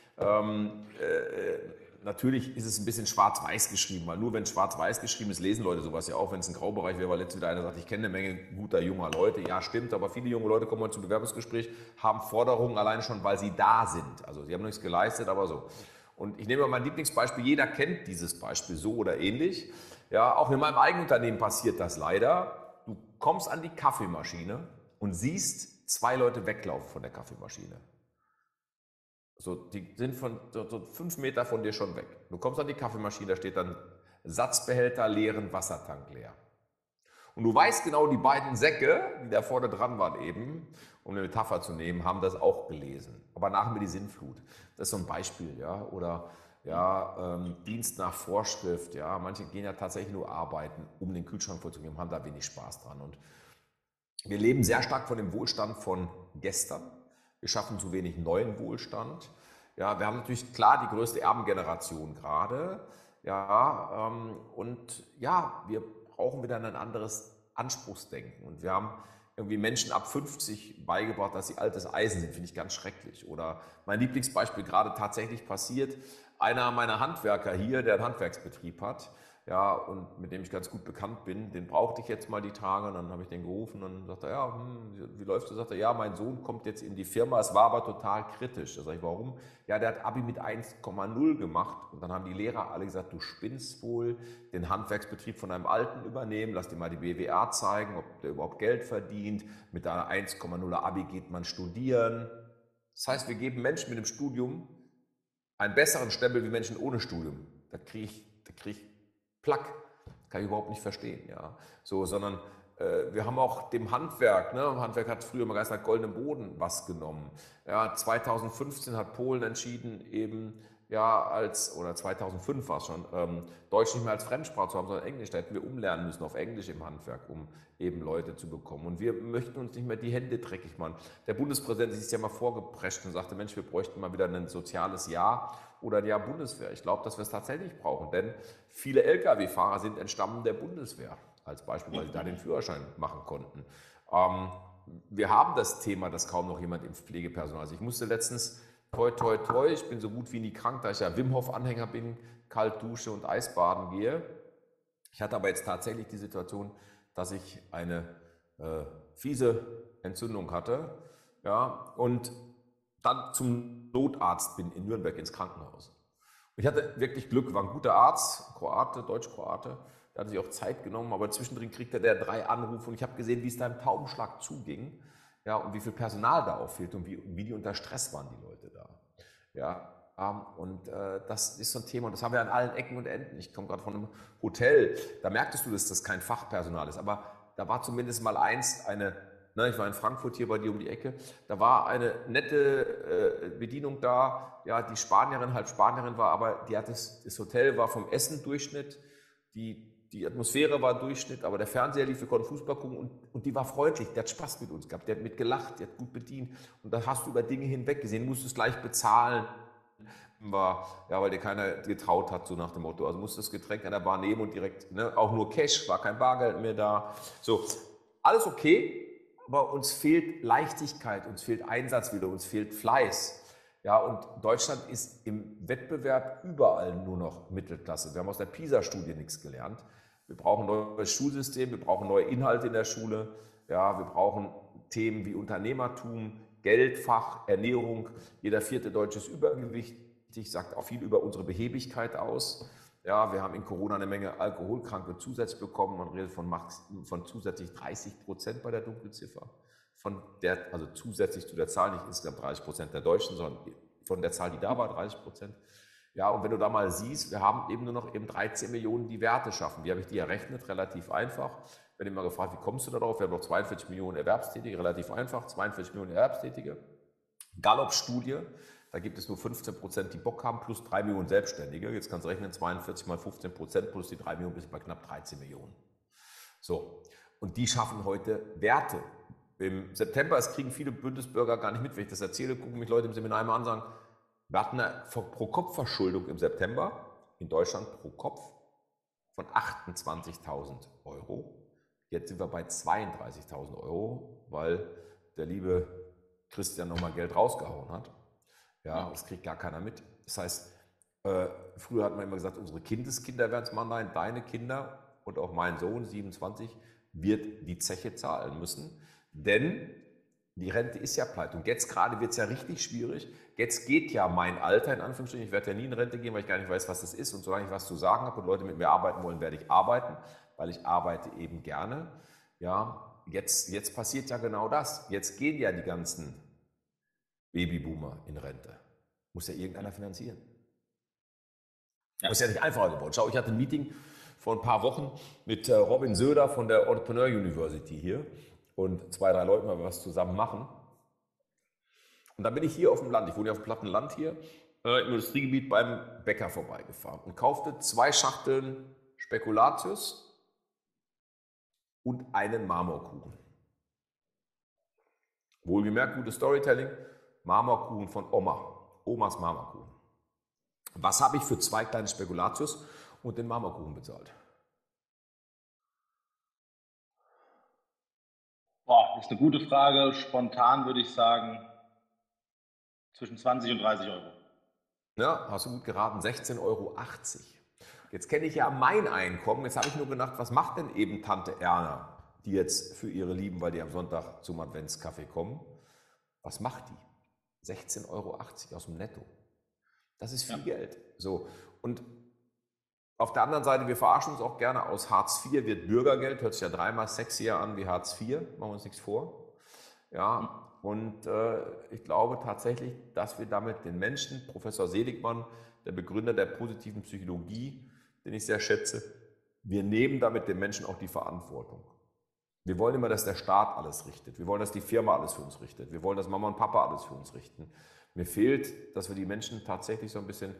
Natürlich ist es ein bisschen schwarz-weiß geschrieben, weil nur wenn schwarz-weiß geschrieben ist, lesen Leute sowas ja auch, wenn es ein Graubereich wäre, weil letztens wieder einer sagt, ich kenne eine Menge guter, junger Leute. Ja, stimmt, aber viele junge Leute kommen heute zum Bewerbungsgespräch, haben Forderungen alleine schon, weil sie da sind. Also sie haben nichts geleistet, aber so. Und ich nehme mal mein Lieblingsbeispiel, jeder kennt dieses Beispiel so oder ähnlich. Ja, auch in meinem eigenen Unternehmen passiert das leider. Du kommst an die Kaffeemaschine und siehst 2 Leute weglaufen von der Kaffeemaschine. So, die sind so 5 Meter von dir schon weg. Du kommst an die Kaffeemaschine, da steht dann Satzbehälter leeren, Wassertank leer. Und du weißt genau, die beiden Säcke, die da vorne dran waren eben, um eine Metapher zu nehmen, haben das auch gelesen. Aber nach mir die Sinnflut. Das ist so ein Beispiel, ja. Oder ja, Dienst nach Vorschrift, ja. Manche gehen ja tatsächlich nur arbeiten, um den Kühlschrank vollzugeben, haben da wenig Spaß dran. Und wir leben sehr stark von dem Wohlstand von gestern. Wir schaffen zu wenig neuen Wohlstand. Ja, wir haben natürlich klar die größte Erbengeneration gerade. Ja, und ja, wir brauchen wieder ein anderes Anspruchsdenken. Und wir haben irgendwie Menschen ab 50 beigebracht, dass sie altes Eisen sind. Finde ich ganz schrecklich. Oder mein Lieblingsbeispiel gerade tatsächlich passiert. Einer meiner Handwerker hier, der einen Handwerksbetrieb hat, ja, und mit dem ich ganz gut bekannt bin, den brauchte ich jetzt mal die Tage, und dann habe ich den gerufen und dann sagt er, ja, wie läuft es? Sagt er, ja, mein Sohn kommt jetzt in die Firma, es war aber total kritisch. Da sage ich, warum? Ja, der hat Abi mit 1,0 gemacht und dann haben die Lehrer alle gesagt, du spinnst wohl, den Handwerksbetrieb von einem Alten übernehmen, lass dir mal die BWA zeigen, ob der überhaupt Geld verdient, mit einer 1,0 Abi geht man studieren. Das heißt, wir geben Menschen mit dem Studium einen besseren Stempel wie Menschen ohne Studium. Da kriege ich Plack, kann ich überhaupt nicht verstehen, ja. So, sondern wir haben auch dem Handwerk, ne? Handwerk hat früher immer gesagt, goldenen Boden was genommen. Ja, 2015 hat Polen entschieden, eben, ja, oder 2005 war es schon, Deutsch nicht mehr als Fremdsprache zu haben, sondern Englisch. Da hätten wir umlernen müssen auf Englisch im Handwerk, um eben Leute zu bekommen. Und wir möchten uns nicht mehr die Hände dreckig machen. Der Bundespräsident ist ja mal vorgeprescht und sagte, Mensch, wir bräuchten mal wieder ein soziales Jahr oder ein Jahr Bundeswehr. Ich glaube, dass wir es tatsächlich brauchen, denn viele Lkw-Fahrer sind entstammen der Bundeswehr, als Beispiel, weil sie da den Führerschein machen konnten. Wir haben das Thema, dass kaum noch jemand im Pflegepersonal ist. Also ich musste letztens, toi, toi, toi, ich bin so gut wie nie krank, da ich ja Wim Hof-Anhänger bin, kalt dusche und Eisbaden gehe. Ich hatte aber jetzt tatsächlich die Situation, dass ich eine fiese Entzündung hatte, ja, und dann zum Notarzt bin in Nürnberg ins Krankenhaus. Und ich hatte wirklich Glück, war ein guter Arzt, Kroate, Deutsch-Kroate, der hatte sich auch Zeit genommen, aber zwischendrin kriegte der 3 Anrufe und ich habe gesehen, wie es da im Taubenschlag zuging, ja, und wie viel Personal da auffehlt und wie die unter Stress waren, die Leute da. Ja, und das ist so ein Thema und das haben wir an allen Ecken und Enden. Ich komme gerade von einem Hotel, da merktest du, dass das kein Fachpersonal ist, aber da war zumindest mal eins, ich war in Frankfurt hier bei dir um die Ecke, da war eine nette Bedienung da, ja, die Spanierin, halb Spanierin war, aber das Hotel war vom Essen Durchschnitt, die Atmosphäre war Durchschnitt, aber der Fernseher lief, wir konnten Fußball gucken und die war freundlich, die hat Spaß mit uns gehabt, die hat mit gelacht, die hat gut bedient und da hast du über Dinge hinweg gesehen, musstest gleich bezahlen, weil dir keiner getraut hat, so nach dem Motto, also musst du das Getränk an der Bar nehmen und direkt, auch nur Cash, war kein Bargeld mehr da, so, alles okay, aber uns fehlt Leichtigkeit, uns fehlt Einsatzwille, uns fehlt Fleiß. Ja, und Deutschland ist im Wettbewerb überall nur noch Mittelklasse. Wir haben aus der PISA-Studie nichts gelernt. Wir brauchen ein neues Schulsystem, wir brauchen neue Inhalte in der Schule. Ja, wir brauchen Themen wie Unternehmertum, Geldfach, Ernährung. Jeder 4. Deutsche ist übergewichtig, sagt auch viel über unsere Behebigkeit aus. Ja, wir haben in Corona eine Menge Alkoholkranke zusätzlich bekommen. Man redet von zusätzlich 30% bei der Dunkelziffer. Also zusätzlich zu der Zahl, nicht insgesamt 30% der Deutschen, sondern von der Zahl, die da war, 30%. Ja, und wenn du da mal siehst, wir haben eben nur noch 13 Millionen, die Werte schaffen. Wie habe ich die errechnet? Relativ einfach. Wenn ich mal gefragt, wie kommst du darauf? Wir haben noch 42 Millionen Erwerbstätige, relativ einfach, 42 Millionen Erwerbstätige. Gallup-Studie, da gibt es nur 15%, die Bock haben, plus 3 Millionen Selbstständige. Jetzt kannst du rechnen, 42 mal 15% plus die 3 Millionen, bist bei knapp 13 Millionen. So, und die schaffen heute Werte. Im September, es kriegen viele Bundesbürger gar nicht mit, wenn ich das erzähle, gucken mich Leute im Seminar immer an und sagen, wir hatten eine Pro-Kopf-Verschuldung im September in Deutschland pro Kopf von 28.000 Euro. Jetzt sind wir bei 32.000 Euro, weil der liebe Christian nochmal Geld rausgehauen hat. Ja, das kriegt gar keiner mit. Das heißt, früher hat man immer gesagt, unsere Kindeskinder werden es mal, nein, deine Kinder und auch mein Sohn, 27, wird die Zeche zahlen müssen. Denn die Rente ist ja pleite. Und jetzt gerade wird es ja richtig schwierig. Jetzt geht ja mein Alter, in Anführungsstrichen, ich werde ja nie in Rente gehen, weil ich gar nicht weiß, was das ist. Und solange ich was zu sagen habe und Leute mit mir arbeiten wollen, werde ich arbeiten, weil ich arbeite eben gerne. Ja, jetzt passiert ja genau das. Jetzt gehen ja die ganzen Babyboomer in Rente. Muss ja irgendeiner finanzieren. Ja. Muss ja nicht einfacher geworden. Schau, ich hatte ein Meeting vor ein paar Wochen mit Robin Söder von der Entrepreneur University hier. Und 2, 3 Leuten, weil wir was zusammen machen. Und dann bin ich hier auf dem Land, ich wohne ja auf dem platten Land hier, im Industriegebiet beim Bäcker vorbeigefahren und kaufte 2 Schachteln Spekulatius und einen Marmorkuchen. Wohlgemerkt, gutes Storytelling, Marmorkuchen von Omas Marmorkuchen. Was habe ich für 2 kleine Spekulatius und den Marmorkuchen bezahlt? Boah, das ist eine gute Frage. Spontan würde ich sagen, zwischen 20 und 30 Euro. Ja, hast du gut geraten, 16,80 Euro. Jetzt kenne ich ja mein Einkommen. Jetzt habe ich nur gedacht, was macht denn eben Tante Erna, die jetzt für ihre Lieben, weil die am Sonntag zum Adventskaffee kommen, was macht die? 16,80 Euro aus dem Netto. Das ist viel Geld. So, und auf der anderen Seite, wir verarschen uns auch gerne, aus Hartz IV wird Bürgergeld, hört sich ja dreimal sexier an wie Hartz IV, machen wir uns nichts vor. Ja, und ich glaube tatsächlich, dass wir damit den Menschen, Professor Seligmann, der Begründer der positiven Psychologie, den ich sehr schätze, wir nehmen damit den Menschen auch die Verantwortung. Wir wollen immer, dass der Staat alles richtet. Wir wollen, dass die Firma alles für uns richtet. Wir wollen, dass Mama und Papa alles für uns richten. Mir fehlt, dass wir die Menschen tatsächlich so ein bisschen,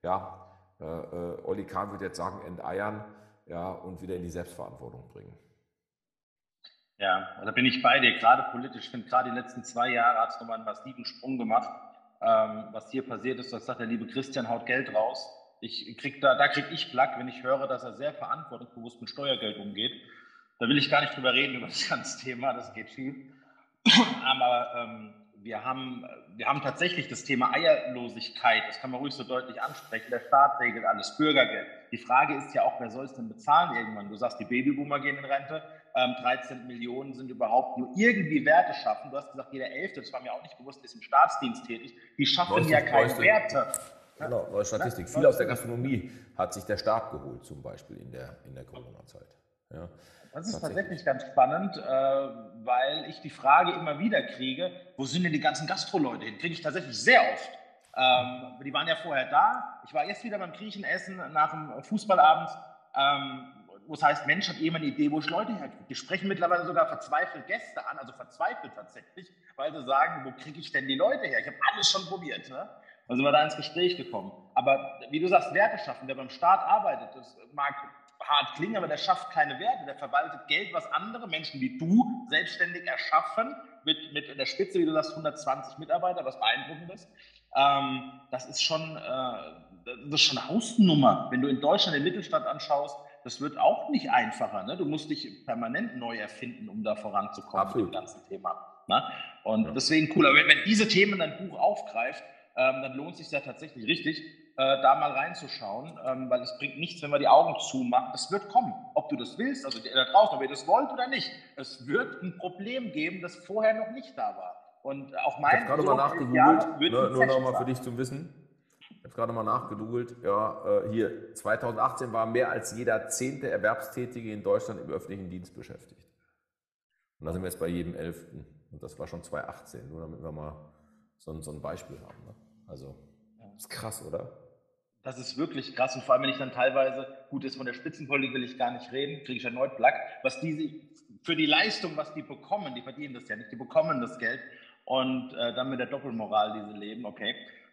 Olli Kahn würde jetzt sagen, enteiern, und wieder in die Selbstverantwortung bringen. Ja, da bin ich bei dir, gerade politisch. Ich finde, gerade die letzten 2 Jahre hat es nochmal einen massiven Sprung gemacht. Was hier passiert ist, das sagt der liebe Christian, haut Geld raus. Da kriege ich Plack, wenn ich höre, dass er sehr verantwortungsbewusst mit Steuergeld umgeht. Da will ich gar nicht drüber reden, über das ganze Thema, das geht schief. Aber wir haben tatsächlich das Thema Eierlosigkeit, das kann man ruhig so deutlich ansprechen. Der Staat regelt alles, Bürgergeld. Die Frage ist ja auch, wer soll es denn bezahlen irgendwann? Du sagst, die Babyboomer gehen in Rente, 13 Millionen sind überhaupt nur irgendwie Werte schaffen. Du hast gesagt, jeder 11., das war mir auch nicht bewusst, ist im Staatsdienst tätig. Die schaffen ja keine Werte. Genau, neue Statistik. Viel aus der Gastronomie hat sich der Staat geholt, zum Beispiel in der Corona-Zeit. Ja. Das ist tatsächlich ganz spannend, weil ich die Frage immer wieder kriege, wo sind denn die ganzen Gastro-Leute hin? Kriege ich tatsächlich sehr oft. Die waren ja vorher da. Ich war jetzt wieder beim Griechenessen nach dem Fußballabend. wo es heißt, Mensch, hat jemand eine Idee, wo ich Leute herkriege. Die sprechen mittlerweile sogar verzweifelt Gäste an, also verzweifelt tatsächlich, weil sie sagen, wo kriege ich denn die Leute her? Ich habe alles schon probiert. Ne? Dann sind wir da ins Gespräch gekommen. Aber wie du sagst, Werte schaffen, wer beim Staat arbeitet, das mag hart klingen, aber der schafft keine Werte, der verwaltet Geld, was andere Menschen wie du selbstständig erschaffen, mit in der Spitze, wie du sagst, 120 Mitarbeiter, was beeindruckend ist. Das ist schon eine Hausnummer. Wenn du in Deutschland den Mittelstand anschaust, das wird auch nicht einfacher. Ne? Du musst dich permanent neu erfinden, um da voranzukommen. Absolut. Mit dem ganzen Thema. Ne? Und deswegen cool. Aber wenn diese Themen dein Buch aufgreift, dann lohnt es sich ja tatsächlich richtig, da mal reinzuschauen, weil es bringt nichts, wenn wir die Augen zumachen. Das wird kommen, ob du das willst, also da draußen, ob ihr das wollt oder nicht. Es wird ein Problem geben, das vorher noch nicht da war. Und auch mein Ich habe gerade mal nachgegoogelt, nur nochmal für dich zum Wissen. Ich habe gerade mal nachgegoogelt. Ja, hier, 2018 war mehr als jeder 10. Erwerbstätige in Deutschland im öffentlichen Dienst beschäftigt. Und da sind wir jetzt bei jedem 11. Und das war schon 2018, nur damit wir mal so ein Beispiel haben. Ne? Also, das ist krass, oder? Das ist wirklich krass. Und vor allem, wenn ich dann teilweise, gut, ist von der Spitzenpolitik will ich gar nicht reden, kriege ich erneut Plack, was diese für die Leistung, was die bekommen, die verdienen das ja nicht, die bekommen das Geld und dann mit der Doppelmoral, die sie leben, okay,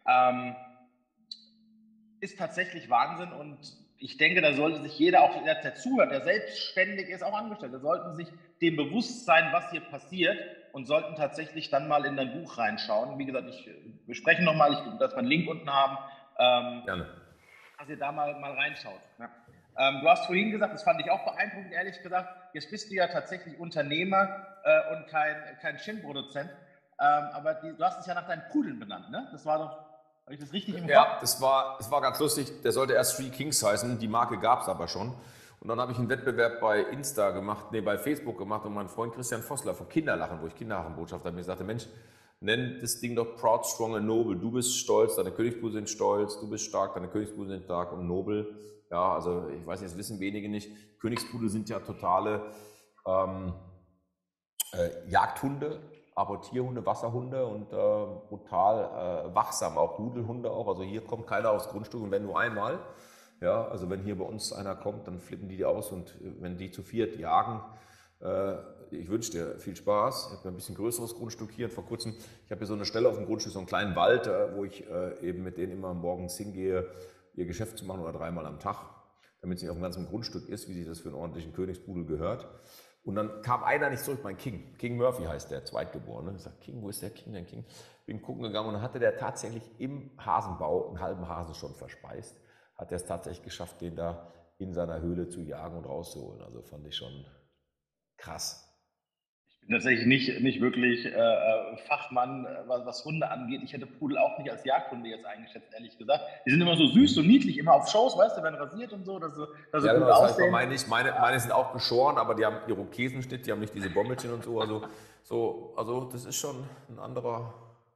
ist tatsächlich Wahnsinn. Und ich denke, da sollte sich jeder, auch der zuhört, der selbstständig ist, auch angestellt, da sollten sich dem bewusst sein, was hier passiert und sollten tatsächlich dann mal in dein Buch reinschauen. Wie gesagt, wir sprechen nochmal, dass wir einen Link unten haben, Gerne. dass ihr da mal reinschaut. Ne? Du hast vorhin gesagt, das fand ich auch beeindruckend, ehrlich gesagt, jetzt bist du ja tatsächlich Unternehmer und kein Gin-Produzent, aber du hast es ja nach deinen Pudeln benannt, ne? Das war doch, habe ich das richtig im Kopf? Ja, das war ganz lustig. Der sollte erst Three Kings heißen, die Marke gab es aber schon. Und dann habe ich einen Wettbewerb bei bei Facebook gemacht und mein Freund Christian Vossler von Kinderlachen, wo ich Kinderlachenbotschafter mir sagte, Mensch, nenn das Ding doch Proud, Strong and Noble. Du bist stolz, deine Königsbrüder sind stolz, du bist stark, deine Königsbrüder sind stark und nobel. Ja, also ich weiß nicht, das wissen wenige nicht. Königsbrüder sind ja totale Jagdhunde, Apportierhunde, Wasserhunde und brutal wachsam, auch Rudelhunde auch. Also hier kommt keiner aufs Grundstück und wenn nur einmal. Ja, also wenn hier bei uns einer kommt, dann flippen die aus und wenn die zu viert jagen, ich wünsche dir viel Spaß. Ich habe ein bisschen größeres Grundstück hier und vor kurzem, ich habe hier so eine Stelle auf dem Grundstück, so einen kleinen Wald, wo ich eben mit denen immer morgens hingehe, ihr Geschäft zu machen oder 3-mal am Tag, damit es nicht auf dem ganzen Grundstück ist, wie sich das für einen ordentlichen Königspudel gehört. Und dann kam einer nicht zurück, mein King. King Murphy heißt der, Zweitgeborene. Ich sage, King, wo ist der King denn King? Bin gucken gegangen und dann hatte der tatsächlich im Hasenbau einen halben Hasen schon verspeist. Hat er es tatsächlich geschafft, den da in seiner Höhle zu jagen und rauszuholen. Also fand ich schon krass. Ich bin tatsächlich nicht wirklich Fachmann, was Hunde angeht. Ich hätte Pudel auch nicht als Jagdhunde jetzt eingeschätzt, ehrlich gesagt. Die sind immer so süß und niedlich, immer auf Shows, weißt du, werden rasiert und so, dass sie Ja, gut genau, das heißt aussehen. bei meine sind auch geschoren, aber die haben Irokesenschnitt, die haben nicht diese Bommelchen und so. Also das ist schon ein anderer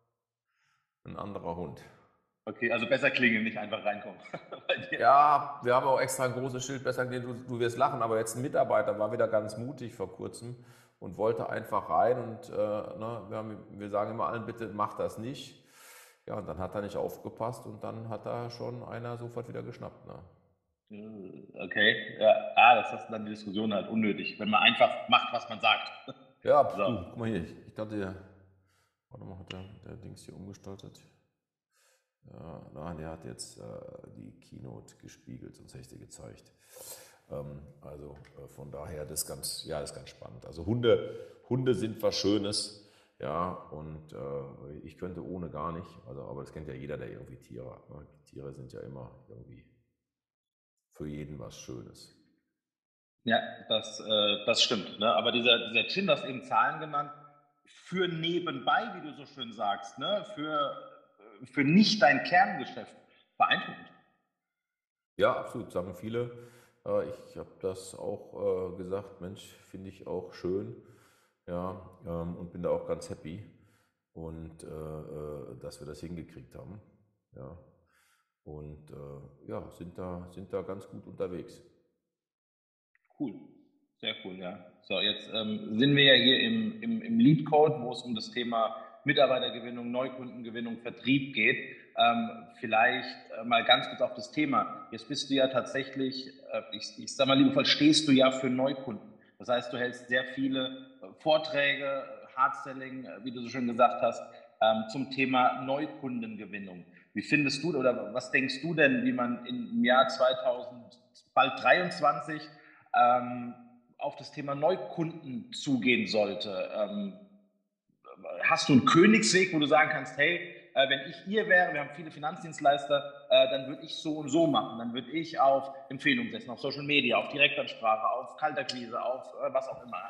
Hund. Okay, also besser klingeln, nicht einfach reinkommen. Ja, wir haben auch extra ein großes Schild, besser gesehen, du wirst lachen, aber jetzt ein Mitarbeiter war wieder ganz mutig vor kurzem und wollte einfach rein und wir sagen immer allen, bitte mach das nicht. Ja, und dann hat er nicht aufgepasst und dann hat da schon einer sofort wieder geschnappt. Ne? Okay, ja, das ist dann die Diskussion halt unnötig, wenn man einfach macht, was man sagt. Ja, So. du, guck mal hier, ich dachte, warte mal, hat der Dings hier umgestaltet? Ja, nein, der hat jetzt die Keynote gespiegelt, sonst hätte ich dir gezeigt. Also von daher, das ist ganz spannend. Also Hunde sind was Schönes, ja, und ich könnte ohne gar nicht, also, aber das kennt ja jeder, der irgendwie Tiere hat. Ne? Tiere sind ja immer irgendwie für jeden was Schönes. Ja, das stimmt. Ne? Aber dieser Chin, du hast eben Zahlen genannt, für nebenbei, wie du so schön sagst, ne? Für nicht dein Kerngeschäft, beeindruckend. Ja, absolut, sagen viele. Ich habe das auch gesagt, Mensch, finde ich auch schön, ja, und bin da auch ganz happy und dass wir das hingekriegt haben, ja, und ja, sind da ganz gut unterwegs. Cool, sehr cool, ja. So, jetzt sind wir ja hier im Lead Code, wo es um das Thema Mitarbeitergewinnung, Neukundengewinnung, Vertrieb geht. Vielleicht mal ganz kurz auf das Thema. Jetzt bist du ja tatsächlich, ich sage mal liebevoll, stehst du ja für Neukunden. Das heißt, du hältst sehr viele Vorträge, Hardselling, wie du so schön gesagt hast, zum Thema Neukundengewinnung. Wie findest du oder was denkst du denn, wie man im Jahr 2023 auf das Thema Neukunden zugehen sollte? Hast du einen Königsweg, wo du sagen kannst, hey, wenn ich ihr wäre, wir haben viele Finanzdienstleister, dann würde ich so und so machen. Dann würde ich auf Empfehlungen setzen, auf Social Media, auf Direktansprache, auf Kaltakquise, auf was auch immer.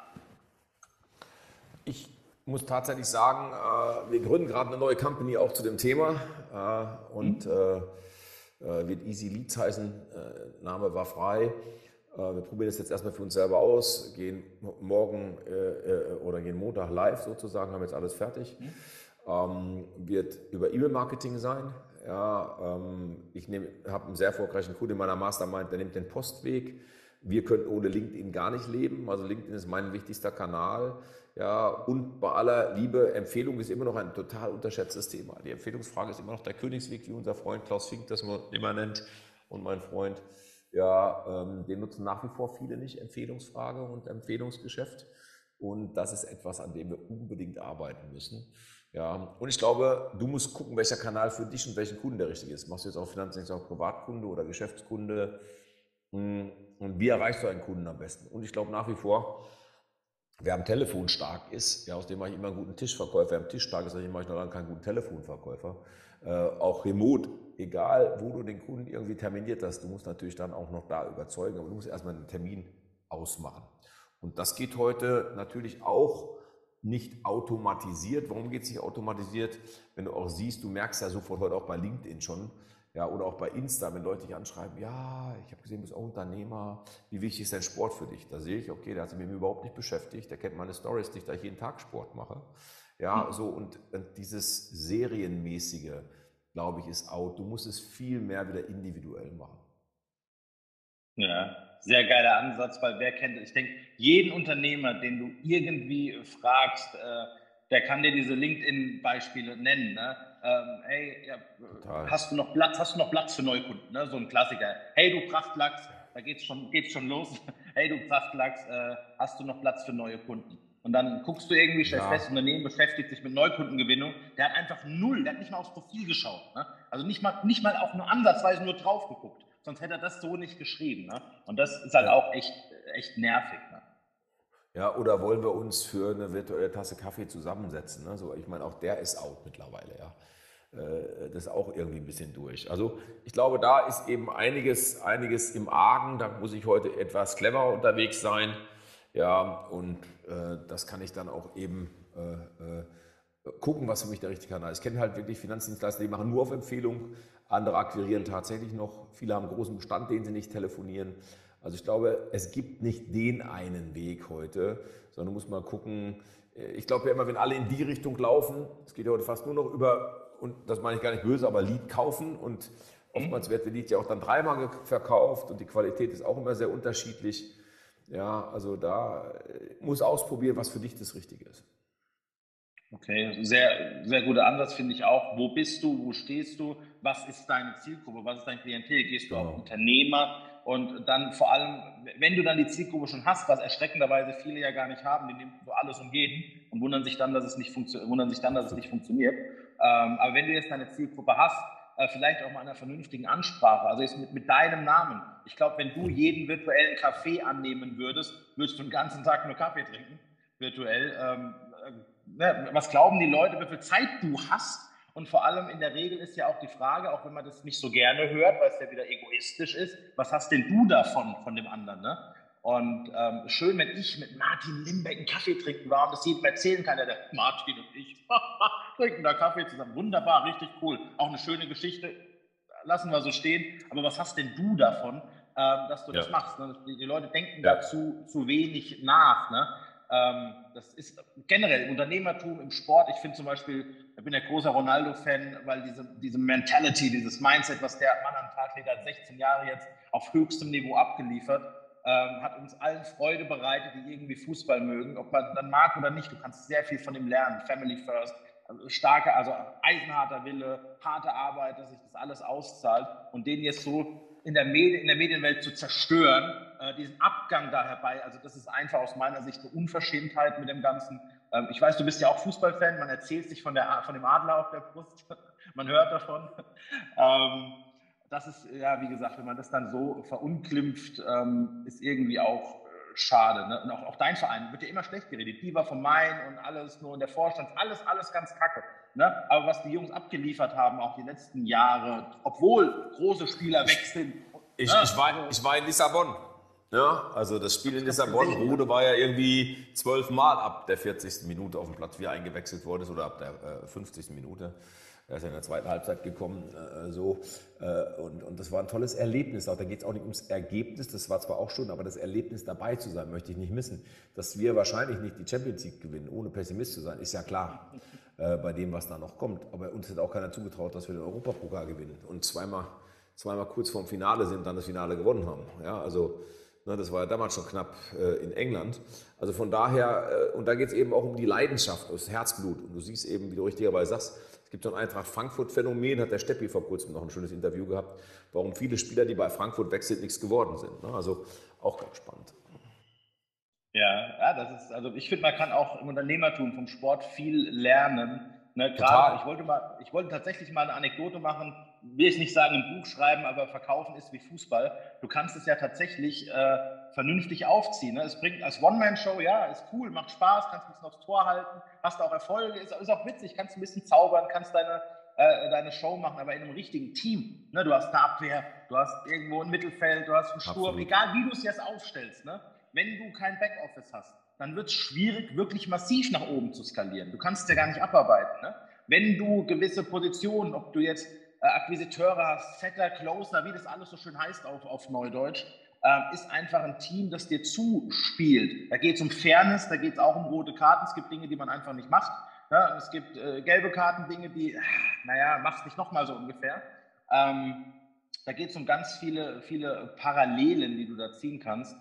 Ich muss tatsächlich sagen, wir gründen gerade eine neue Company auch zu dem Thema wird Easy Leads heißen. Name war frei. Wir probieren das jetzt erstmal für uns selber aus, gehen morgen oder gehen Montag live sozusagen, haben jetzt alles fertig. Wird über E-Mail-Marketing sein. Ja, ich habe einen sehr erfolgreichen Kunden in meiner Mastermind, der nimmt den Postweg. Wir könnten ohne LinkedIn gar nicht leben. Also LinkedIn ist mein wichtigster Kanal. Ja, und bei aller Liebe, Empfehlung ist immer noch ein total unterschätztes Thema. Die Empfehlungsfrage ist immer noch der Königsweg, wie unser Freund Klaus Fink das immer nennt und mein Freund. Ja, den nutzen nach wie vor viele nicht, Empfehlungsfrage und Empfehlungsgeschäft. Und das ist etwas, an dem wir unbedingt arbeiten müssen. Ja, und ich glaube, du musst gucken, welcher Kanal für dich und welchen Kunden der richtige ist. Machst du jetzt auch Finanzdienst, auch Privatkunde oder Geschäftskunde? Und wie erreichst du einen Kunden am besten? Und ich glaube nach wie vor, wer am Telefon stark ist, ja, aus dem mache ich immer einen guten Tischverkäufer. Wer am Tisch stark ist, aus dem mache ich noch lange keinen guten Telefonverkäufer. Auch remote, egal wo du den Kunden irgendwie terminiert hast, du musst natürlich dann auch noch da überzeugen, aber du musst erstmal einen Termin ausmachen. Und das geht heute natürlich auch nicht automatisiert. Warum geht es nicht automatisiert? Wenn du auch siehst, du merkst ja sofort heute auch bei LinkedIn schon, ja, oder auch bei Insta, wenn Leute dich anschreiben, ja, ich habe gesehen, du bist auch Unternehmer, wie wichtig ist dein Sport für dich? Da sehe ich, okay, der hat sich mit mir überhaupt nicht beschäftigt, der kennt meine Stories nicht, da ich jeden Tag Sport mache. Ja, so und dieses Serienmäßige, glaube ich, ist out. Du musst es viel mehr wieder individuell machen. Ja, sehr geiler Ansatz, weil wer kennt, ich denke, jeden Unternehmer, den du irgendwie fragst, der kann dir diese LinkedIn-Beispiele nennen. Ne? Hey, ja, hast du noch Platz für Neukunden? Ne? So ein Klassiker. Hey, du Prachtlachs, da geht's schon los. Hey, du Prachtlachs, hast du noch Platz für neue Kunden? Und dann guckst du irgendwie, stellst fest, Unternehmen beschäftigt sich mit Neukundengewinnung. Der hat einfach null, der hat nicht mal aufs Profil geschaut. Ne? Also nicht mal auch nur ansatzweise nur drauf geguckt. Sonst hätte er das so nicht geschrieben. Ne? Und das ist halt auch echt nervig. Ne? Ja, oder wollen wir uns für eine virtuelle Tasse Kaffee zusammensetzen? Ne? So, ich meine, auch der ist out mittlerweile, ja. Das ist auch irgendwie ein bisschen durch. Also ich glaube, da ist eben einiges im Argen. Da muss ich heute etwas cleverer unterwegs sein. Ja, und das kann ich dann auch eben gucken, was für mich der richtige Kanal ist. Ich kenne halt wirklich Finanzdienstleister, die machen nur auf Empfehlung. Andere akquirieren tatsächlich noch. Viele haben einen großen Bestand, den sie nicht telefonieren. Also ich glaube, es gibt nicht den einen Weg heute, sondern du musst mal gucken. Ich glaube ja immer, wenn alle in die Richtung laufen, es geht ja heute fast nur noch über, und das meine ich gar nicht böse, aber Lead kaufen, und oftmals wird der Lead ja auch dann dreimal verkauft und die Qualität ist auch immer sehr unterschiedlich. Ja, also da muss ausprobieren, was für dich das Richtige ist. Okay, sehr, sehr guter Ansatz finde ich auch. Wo bist du? Wo stehst du? Was ist deine Zielgruppe? Was ist dein Klientel? Gehst du auf Unternehmer? Und dann vor allem, wenn du dann die Zielgruppe schon hast, was erschreckenderweise viele ja gar nicht haben, die nehmen so alles und jeden und wundern sich dann, dass es nicht funktioniert. Aber wenn du jetzt deine Zielgruppe hast, vielleicht auch mal einer vernünftigen Ansprache, also jetzt mit deinem Namen. Ich glaube, wenn du jeden virtuellen Kaffee annehmen würdest du den ganzen Tag nur Kaffee trinken, virtuell. Was glauben die Leute, wie viel Zeit du hast? Und vor allem in der Regel ist ja auch die Frage, auch wenn man das nicht so gerne hört, weil es ja wieder egoistisch ist, was hast denn du davon, von dem anderen? Ne? Und schön, wenn ich mit Martin Limbeck einen Kaffee trinken war und das jedem erzählen kann, der Martin und ich trinken da Kaffee zusammen. Wunderbar, richtig cool. Auch eine schöne Geschichte, lassen wir so stehen. Aber was hast denn du davon, dass du das machst? Ne? Die Leute denken da zu wenig nach. Ne? Das ist generell im Unternehmertum, im Sport. Ich finde zum Beispiel, ich bin ja großer Ronaldo-Fan, weil diese Mentality, dieses Mindset, was der Mann am Tag legt, hat 16 Jahre jetzt auf höchstem Niveau abgeliefert, hat uns allen Freude bereitet, die irgendwie Fußball mögen, ob man dann mag oder nicht. Du kannst sehr viel von ihm lernen. Family first, starker, also eisenharter Wille, harte Arbeit, dass sich das alles auszahlt und den jetzt so in der Medienwelt zu zerstören, diesen Abgang da herbei, also das ist einfach aus meiner Sicht eine Unverschämtheit mit dem Ganzen. Ich weiß, du bist ja auch Fußballfan, man erzählt sich von dem Adler auf der Brust, man hört davon. Das ist, ja, wie gesagt, wenn man das dann so verunglimpft, ist irgendwie auch schade. Ne? Und auch dein Verein wird ja immer schlecht geredet. Die war vom Main und alles nur in der Vorstand, alles ganz kacke. Ne? Aber was die Jungs abgeliefert haben, auch die letzten Jahre, obwohl große Spieler weg sind. Ich war in Lissabon. Ja, also das Spiel in Lissabon, Rode war ja irgendwie 12 Mal ab der 40. Minute auf dem Platz, wie er eingewechselt worden ist, oder ab der 50. Minute. Er ist ja in der zweiten Halbzeit gekommen, und das war ein tolles Erlebnis. Auch da geht es auch nicht ums Ergebnis, das war zwar auch schon, aber das Erlebnis dabei zu sein, möchte ich nicht missen. Dass wir wahrscheinlich nicht die Champions League gewinnen, ohne Pessimist zu sein, ist ja klar, bei dem, was da noch kommt. Aber uns hat auch keiner zugetraut, dass wir den Europapokal gewinnen und zweimal kurz vorm Finale sind, dann das Finale gewonnen haben. Ja, also das war ja damals schon knapp in England. Also von daher, und da geht es eben auch um die Leidenschaft, das Herzblut. Und du siehst eben, wie du richtigerweise sagst, es gibt so ein Eintracht-Frankfurt-Phänomen, hat der Steppi vor kurzem noch ein schönes Interview gehabt, warum viele Spieler, die bei Frankfurt weg sind, nichts geworden sind. Also auch ganz spannend. Ja, das ist, also ich finde, man kann auch im Unternehmertum vom Sport viel lernen. Ne, gerade, ich wollte tatsächlich mal eine Anekdote machen, will ich nicht sagen, ein Buch schreiben, aber verkaufen ist wie Fußball. Du kannst es ja tatsächlich vernünftig aufziehen. Ne? Es bringt als One-Man-Show, ja, ist cool, macht Spaß, kannst ein bisschen aufs Tor halten, hast auch Erfolge, ist auch witzig, kannst ein bisschen zaubern, kannst deine Show machen, aber in einem richtigen Team. Ne? Du hast eine Abwehr, du hast irgendwo ein Mittelfeld, du hast einen Sturm, absolut, egal wie du es jetzt aufstellst. Ne? Wenn du kein Backoffice hast, dann wird es schwierig, wirklich massiv nach oben zu skalieren. Du kannst es ja gar nicht abarbeiten. Ne? Wenn du gewisse Positionen, ob du jetzt Akquisiteure hast, Setter, Closer, wie das alles so schön heißt auf Neudeutsch, ist einfach ein Team, das dir zuspielt. Da geht es um Fairness, da geht es auch um rote Karten. Es gibt Dinge, die man einfach nicht macht. Ja? Es gibt gelbe Karten, Dinge, die, mach's nicht nochmal so ungefähr. Da geht es um ganz viele Parallelen, die du da ziehen kannst.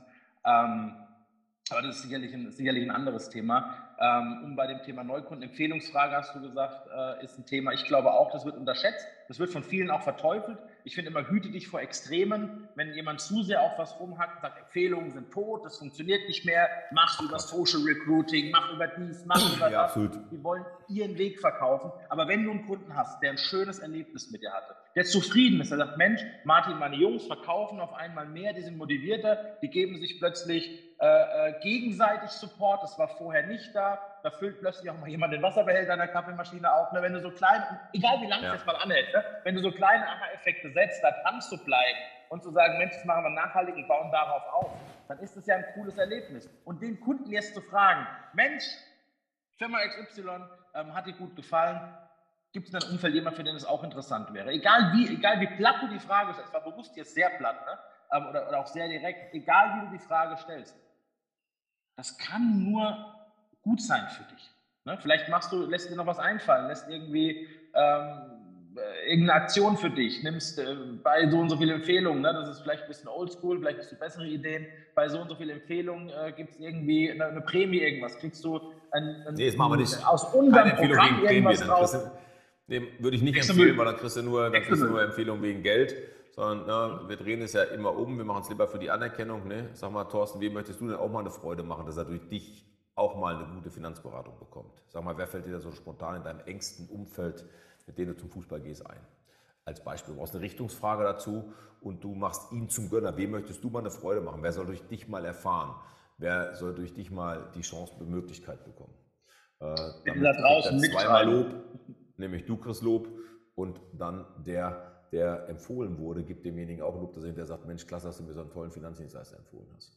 Aber das ist sicherlich ein anderes Thema. Um bei dem Thema Neukundenempfehlungsfrage hast du gesagt, ist ein Thema, ich glaube auch, das wird unterschätzt. Das wird von vielen auch verteufelt. Ich finde immer, hüte dich vor Extremen. Wenn jemand zu sehr auf was rumhackt und sagt, Empfehlungen sind tot, das funktioniert nicht mehr, mach über Social Recruiting, mach über dies, mach über das. Die wollen ihren Weg verkaufen. Aber wenn du einen Kunden hast, der ein schönes Erlebnis mit dir hatte, der zufrieden ist, der sagt, Mensch, Martin, meine Jungs verkaufen auf einmal mehr, die sind motivierter, die geben sich plötzlich gegenseitig Support, das war vorher nicht da. Da füllt plötzlich auch mal jemand den Wasserbehälter in der Kaffeemaschine auf. Ne? Wenn du so kleine, egal wie lange es jetzt mal anhält, ne? Wenn du so kleine Aha-Effekte setzt, da dran zu bleiben und zu sagen, Mensch, das machen wir nachhaltig und bauen darauf auf, dann ist das ja ein cooles Erlebnis. Und den Kunden jetzt zu fragen, Mensch, Firma XY hat dir gut gefallen, gibt es in deinem Umfeld jemand, für den es auch interessant wäre? Egal wie platt du die Frage stellst, war bewusst jetzt sehr platt, ne? Oder auch sehr direkt, egal wie du die Frage stellst, das kann nur gut sein für dich. Ne? Vielleicht lässt dir noch was einfallen, lässt irgendwie irgendeine Aktion für dich, nimmst bei so und so viele Empfehlungen, ne? Das ist vielleicht ein bisschen oldschool, vielleicht hast du bessere Ideen, bei so und so vielen Empfehlungen gibt es irgendwie eine Prämie, irgendwas, kriegst du nee, das machen wir nicht. Aus unserem Keine Programm irgendwas drauf. Nee, würde ich nicht empfehlen, weil dann kriegst du nur Empfehlungen wegen Geld. Sondern wir drehen es ja immer um, wir machen es lieber für die Anerkennung. Ne? Sag mal, Thorsten, wem möchtest du denn auch mal eine Freude machen, dass er durch dich auch mal eine gute Finanzberatung bekommt? Sag mal, wer fällt dir da so spontan in deinem engsten Umfeld, mit dem du zum Fußball gehst, ein? Als Beispiel, du brauchst eine Richtungsfrage dazu und du machst ihn zum Gönner. Wem möchtest du mal eine Freude machen? Wer soll durch dich mal erfahren? Wer soll durch dich mal die Chance, die Möglichkeit bekommen? Damit da draußen zweimal Lob, nämlich du kriegst Lob und dann der empfohlen wurde, gibt demjenigen auch Lob, dass er sagt, Mensch, klasse, dass du mir so einen tollen Finanzdienstleister empfohlen hast.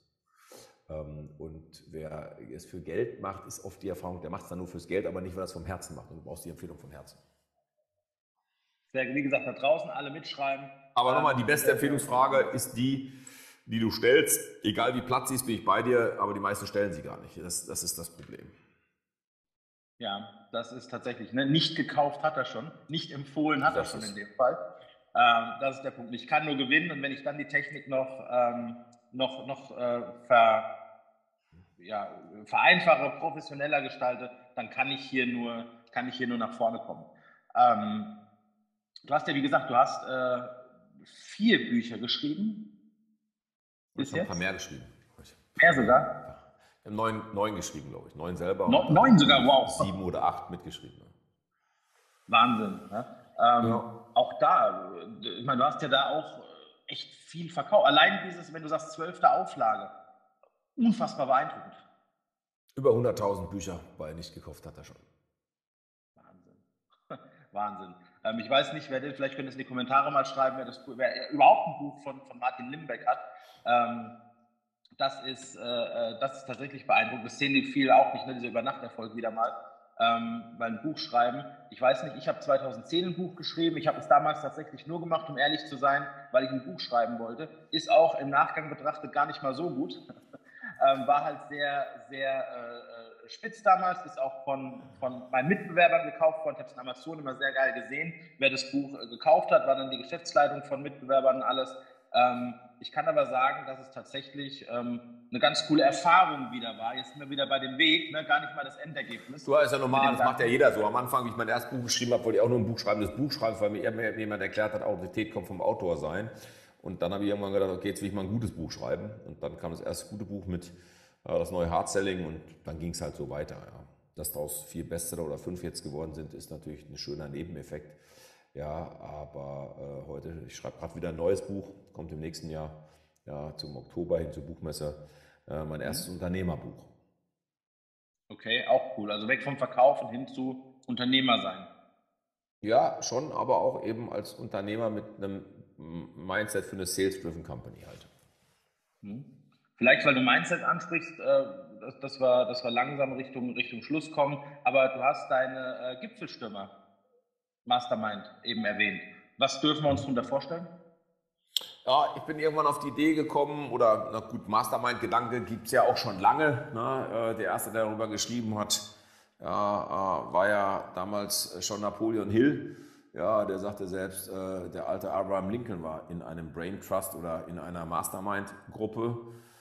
Und wer es für Geld macht, ist oft die Erfahrung, der macht es dann nur fürs Geld, aber nicht, weil er es vom Herzen macht. Und du brauchst die Empfehlung vom Herzen. Wie gesagt, da draußen alle mitschreiben. Aber nochmal, die beste Empfehlungsfrage ist die du stellst. Egal wie platt sie ist, bin ich bei dir, aber die meisten stellen sie gar nicht. Das ist das Problem. Ja, das ist tatsächlich, ne? Nicht gekauft hat er schon, nicht empfohlen hat er schon in dem Fall. Das ist der Punkt. Ich kann nur gewinnen und wenn ich dann die Technik noch vereinfache, professioneller gestalte, dann kann ich hier nur kann ich hier nur nach vorne kommen. Du hast ja, wie gesagt, du hast 4 Bücher geschrieben. Ich habe ein paar mehr geschrieben. Mehr sogar? Ich habe 9 geschrieben, glaube ich. 9 selber. 9 sogar, wow. 7 oder 8 mitgeschrieben. Wahnsinn. Ne? Auch da, ich meine, du hast ja da auch echt viel verkauft. Allein dieses, wenn du sagst, 12. Auflage, unfassbar beeindruckend. Über 100.000 Bücher bei nicht gekauft hat er schon. Wahnsinn. Wahnsinn. Ich weiß nicht, vielleicht könnt ihr es in die Kommentare mal schreiben, wer überhaupt ein Buch von Martin Limbeck hat. Das ist tatsächlich beeindruckend. Das sehen die viele auch nicht, ne? Diese Übernachterfolg wieder mal. Weil ein Buch schreiben, ich weiß nicht, ich habe 2010 ein Buch geschrieben, ich habe es damals tatsächlich nur gemacht, um ehrlich zu sein, weil ich ein Buch schreiben wollte, ist auch im Nachgang betrachtet gar nicht mal so gut, war halt sehr, sehr spitz damals, ist auch von meinen Mitbewerbern gekauft worden, ich habe es in Amazon immer sehr geil gesehen, wer das Buch gekauft hat, war dann die Geschäftsleitung von Mitbewerbern und alles. Ich kann aber sagen, dass es tatsächlich eine ganz coole Erfahrung wieder war. Jetzt sind wir wieder bei dem Weg, ne? Gar nicht mal das Endergebnis. Du, ist ja normal, das macht ja jeder so. Am Anfang, wie ich mein erstes Buch geschrieben habe, wollte ich auch nur ein Buch schreiben, weil mir jemand erklärt hat, Autorität kommt vom Autor sein. Und dann habe ich irgendwann gedacht, okay, jetzt will ich mal ein gutes Buch schreiben. Und dann kam das erste gute Buch mit das neue Hardselling und dann ging es halt so weiter. Ja. Dass daraus 4 Bestseller oder 5 jetzt geworden sind, ist natürlich ein schöner Nebeneffekt. Ja, aber heute, ich schreibe gerade wieder ein neues Buch, kommt im nächsten Jahr, ja, zum Oktober hin zur Buchmesse, mein erstes Unternehmerbuch. Okay, auch cool. Also weg vom Verkaufen hin zu Unternehmer sein. Ja, schon, aber auch eben als Unternehmer mit einem Mindset für eine Sales-Driven Company halt. Vielleicht, weil du Mindset ansprichst, dass wir langsam Richtung Schluss kommen, aber du hast deine Gipfelstürmer Mastermind eben erwähnt. Was dürfen wir uns darunter vorstellen? Ja, ich bin irgendwann auf die Idee gekommen, oder na gut, Mastermind-Gedanke gibt es ja auch schon lange. Ne? Der erste, der darüber geschrieben hat, war ja damals schon Napoleon Hill. Ja, der sagte selbst, der alte Abraham Lincoln war in einem Brain Trust oder in einer Mastermind-Gruppe.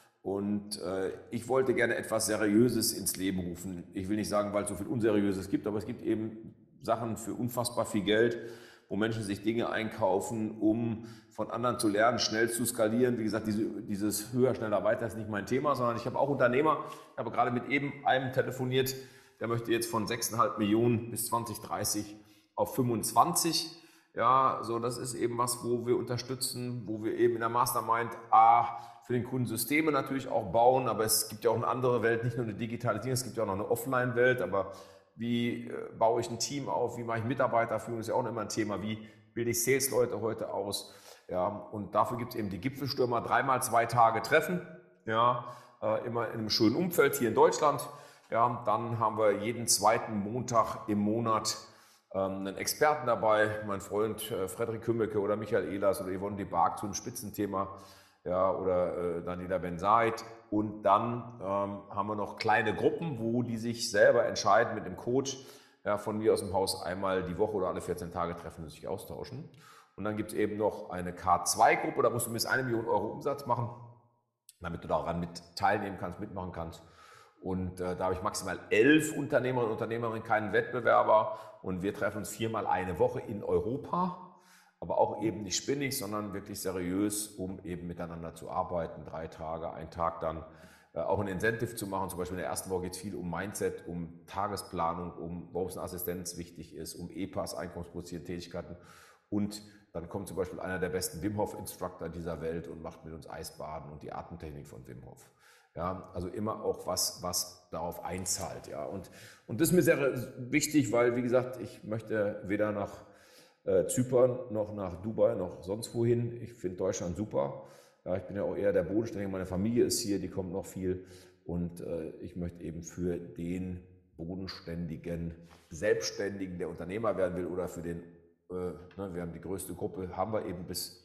Und ich wollte gerne etwas Seriöses ins Leben rufen. Ich will nicht sagen, weil es so viel Unseriöses gibt, aber es gibt eben Sachen für unfassbar viel Geld, wo Menschen sich Dinge einkaufen, um von anderen zu lernen, schnell zu skalieren. Wie gesagt, dieses höher, schneller, weiter ist nicht mein Thema, sondern ich habe auch Unternehmer. Ich habe gerade mit eben einem telefoniert, der möchte jetzt von 6,5 Millionen bis 2030 auf 25. Ja, so das ist eben was, wo wir unterstützen, wo wir eben in der Mastermind für den Kunden Systeme natürlich auch bauen, aber es gibt ja auch eine andere Welt, nicht nur eine Digitalisierung, es gibt ja auch noch eine Offline-Welt, aber wie baue ich ein Team auf, wie mache ich Mitarbeiterführung, ist ja auch immer ein Thema, wie bilde ich Sales-Leute heute aus, ja, und dafür gibt es eben die Gipfelstürmer, 3x2 Tage Treffen, ja, immer in einem schönen Umfeld hier in Deutschland, ja, dann haben wir jeden zweiten Montag im Monat einen Experten dabei, mein Freund Frederik Kümmelke oder Michael Ehlers oder Yvonne de Barg zu einem Spitzenthema, ja, oder Daniela Ben-Said. Und dann haben wir noch kleine Gruppen, wo die sich selber entscheiden mit einem Coach, ja, von mir aus dem Haus einmal die Woche oder alle 14 Tage treffen und sich austauschen. Und dann gibt es eben noch eine K2-Gruppe, da musst du bis 1 Million Euro Umsatz machen, damit du daran mit teilnehmen kannst, mitmachen kannst. Und da habe ich maximal 11 Unternehmer und Unternehmerinnen, keinen Wettbewerber. Und wir treffen uns 4-mal eine Woche in Europa. Aber auch eben nicht spinnig, sondern wirklich seriös, um eben miteinander zu arbeiten. 3 Tage, ein Tag dann auch ein Incentive zu machen. Zum Beispiel in der ersten Woche geht es viel um Mindset, um Tagesplanung, um warum es eine Assistenz wichtig ist, um EPAs, einkommensproduzierende Tätigkeiten. Und dann kommt zum Beispiel einer der besten Wim Hof Instructor dieser Welt und macht mit uns Eisbaden und die Atemtechnik von Wim Hof. Ja, also immer auch was darauf einzahlt. Ja. Und das ist mir sehr wichtig, weil, wie gesagt, ich möchte weder nach Zypern, noch nach Dubai, noch sonst wohin. Ich finde Deutschland super. Ja, ich bin ja auch eher der Bodenständige. Meine Familie ist hier, die kommt noch viel. Und ich möchte eben für den bodenständigen Selbstständigen, der Unternehmer werden will, oder für den, wir haben die größte Gruppe, haben wir eben bis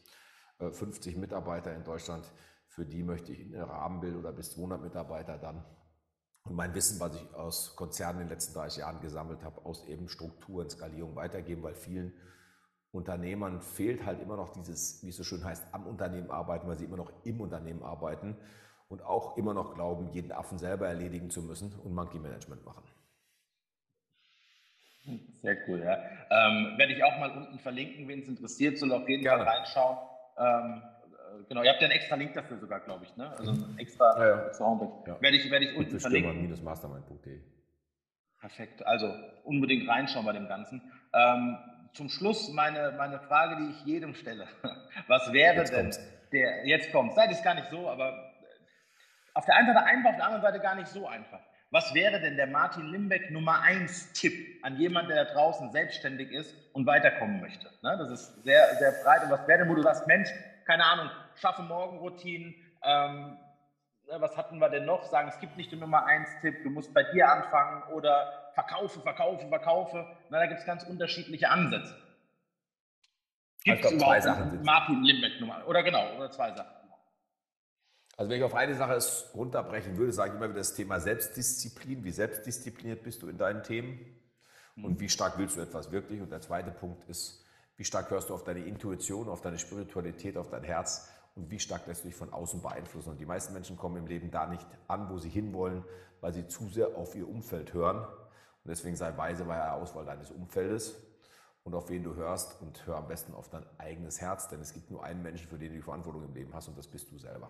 50 Mitarbeiter in Deutschland. Für die möchte ich ein Rahmenbild oder bis 200 Mitarbeiter dann. Und mein Wissen, was ich aus Konzernen in den letzten 30 Jahren gesammelt habe, aus eben Strukturen, Skalierung weitergeben, weil vielen Unternehmern fehlt halt immer noch dieses, wie es so schön heißt, am Unternehmen arbeiten, weil sie immer noch im Unternehmen arbeiten und auch immer noch glauben, jeden Affen selber erledigen zu müssen und Monkey Management machen. Sehr cool, ja. Werde ich auch mal unten verlinken, wen es interessiert, soll auf jeden Fall reinschauen. Genau, ihr habt ja einen extra Link dafür sogar, glaube ich, ne? Also ein extra Homepage. Ja. Werde ich unten verlinken. Mastermind.de. Perfekt, also unbedingt reinschauen bei dem Ganzen. Zum Schluss meine Frage, die ich jedem stelle. Was wäre jetzt kommt, seid es gar nicht so, aber auf der einen Seite einfach, auf der anderen Seite gar nicht so einfach. Was wäre denn der Martin Limbeck Nummer 1 Tipp an jemanden, der da draußen selbstständig ist und weiterkommen möchte? Ne? Das ist sehr, sehr breit. Und was wäre denn, wo du sagst, Mensch, keine Ahnung, schaffe Morgenroutinen, was hatten wir denn noch? Sagen, es gibt nicht den Nummer 1 Tipp, du musst bei dir anfangen oder verkaufe. Na, da gibt es ganz unterschiedliche Ansätze. Gibt es überhaupt einen Martin Limbeck Nummer? Oder zwei Sachen. Also wenn ich auf eine Sache es runterbrechen würde, sage ich immer wieder das Thema Selbstdisziplin. Wie selbstdiszipliniert bist du in deinen Themen? Und wie stark willst du etwas wirklich? Und der zweite Punkt ist, wie stark hörst du auf deine Intuition, auf deine Spiritualität, auf dein Herz? Und wie stark lässt du dich von außen beeinflussen? Und die meisten Menschen kommen im Leben da nicht an, wo sie hinwollen, weil sie zu sehr auf ihr Umfeld hören. Und deswegen sei weise bei der Auswahl deines Umfeldes und auf wen du hörst. Und hör am besten auf dein eigenes Herz, denn es gibt nur einen Menschen, für den du die Verantwortung im Leben hast, und das bist du selber.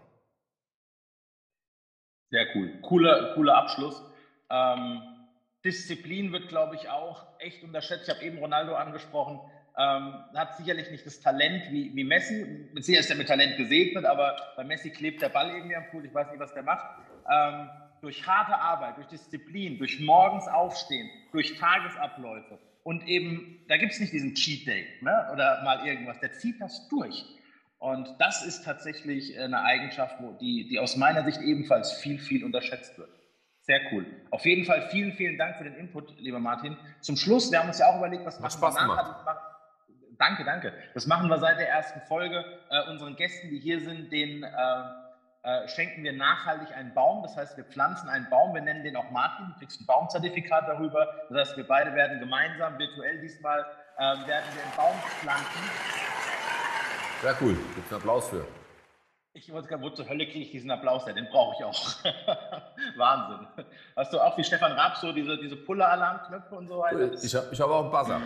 Sehr cool. Cooler Abschluss. Disziplin wird, glaube ich, auch echt unterschätzt. Ich habe eben Ronaldo angesprochen. Hat sicherlich nicht das Talent wie Messi. Mit Sicherheit ist er mit Talent gesegnet, aber bei Messi klebt der Ball irgendwie am Fuß. Ich weiß nicht, was der macht. Durch harte Arbeit, durch Disziplin, durch morgens aufstehen, durch Tagesabläufe. Und eben, da gibt es nicht diesen Cheat Day, ne? Oder mal irgendwas. Der zieht das durch. Und das ist tatsächlich eine Eigenschaft, die aus meiner Sicht ebenfalls viel unterschätzt wird. Sehr cool. Auf jeden Fall vielen Dank für den Input, lieber Martin. Zum Schluss, wir haben uns ja auch überlegt, was machen wir nachher. Danke. Das machen wir seit der ersten Folge. Unseren Gästen, die hier sind, denen schenken wir nachhaltig einen Baum. Das heißt, wir pflanzen einen Baum. Wir nennen den auch Martin. Du kriegst ein Baumzertifikat darüber. Das heißt, wir beide werden gemeinsam, virtuell diesmal, werden wir einen Baum pflanzen. Sehr cool. Gibt einen Applaus für. Ich wollte gerade, wo zur Hölle kriege ich diesen Applaus? Den brauche ich auch. Wahnsinn. Hast du auch wie Stefan Raab so diese Puller-Alarmknöpfe und so weiter? Ich habe auch einen Buzzer.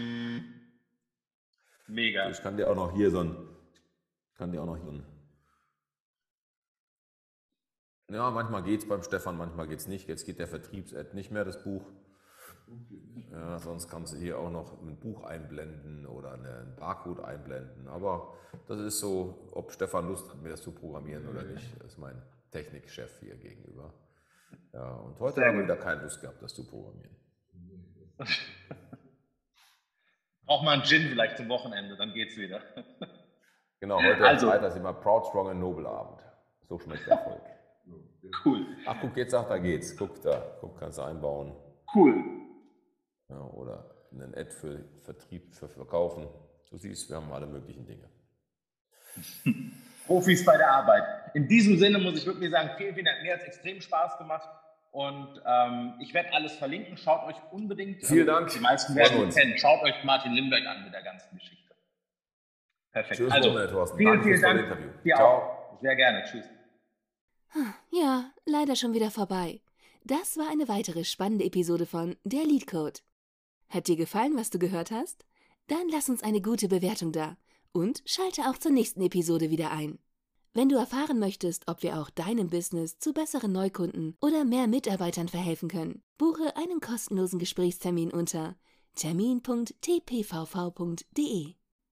Mega. Ich kann dir auch noch hier so ein. Ja, manchmal geht es beim Stefan, manchmal geht es nicht. Jetzt geht der Vertriebs-Ad nicht mehr, das Buch. Ja, sonst kannst du hier auch noch ein Buch einblenden oder einen Barcode einblenden. Aber das ist so, ob Stefan Lust hat, mir das zu programmieren oder nicht. Das ist mein Technikchef hier gegenüber. Ja, und heute haben wir wieder keine Lust gehabt, das zu programmieren. Braucht mal einen Gin vielleicht zum Wochenende, dann geht's wieder. Genau, heute am Freitag ist immer Proud, Strong and Noble Abend. So schmeckt der Erfolg. Cool. Ach, guck, jetzt sagt, da geht's. Guck da, kannst du einbauen. Cool. Ja, oder einen Ad für Vertrieb, für Verkaufen. Du siehst, wir haben alle möglichen Dinge. Profis bei der Arbeit. In diesem Sinne muss ich wirklich sagen, vielen Dank. Mir hat es extrem Spaß gemacht. Und ich werde alles verlinken. Schaut euch unbedingt. Vielen Dank. Die meisten werden uns kennen. Schaut euch Martin Limbeck an mit der ganzen Geschichte. Perfekt. Tschüss, also, Thorsten. Vielen Dank. Interview. Dir Ciao. auch. Sehr gerne. Tschüss. Ja, leider schon wieder vorbei. Das war eine weitere spannende Episode von Der Leadcode. Hat dir gefallen, was du gehört hast? Dann lass uns eine gute Bewertung da und schalte auch zur nächsten Episode wieder ein. Wenn du erfahren möchtest, ob wir auch deinem Business zu besseren Neukunden oder mehr Mitarbeitern verhelfen können, buche einen kostenlosen Gesprächstermin unter termin.tpvv.de.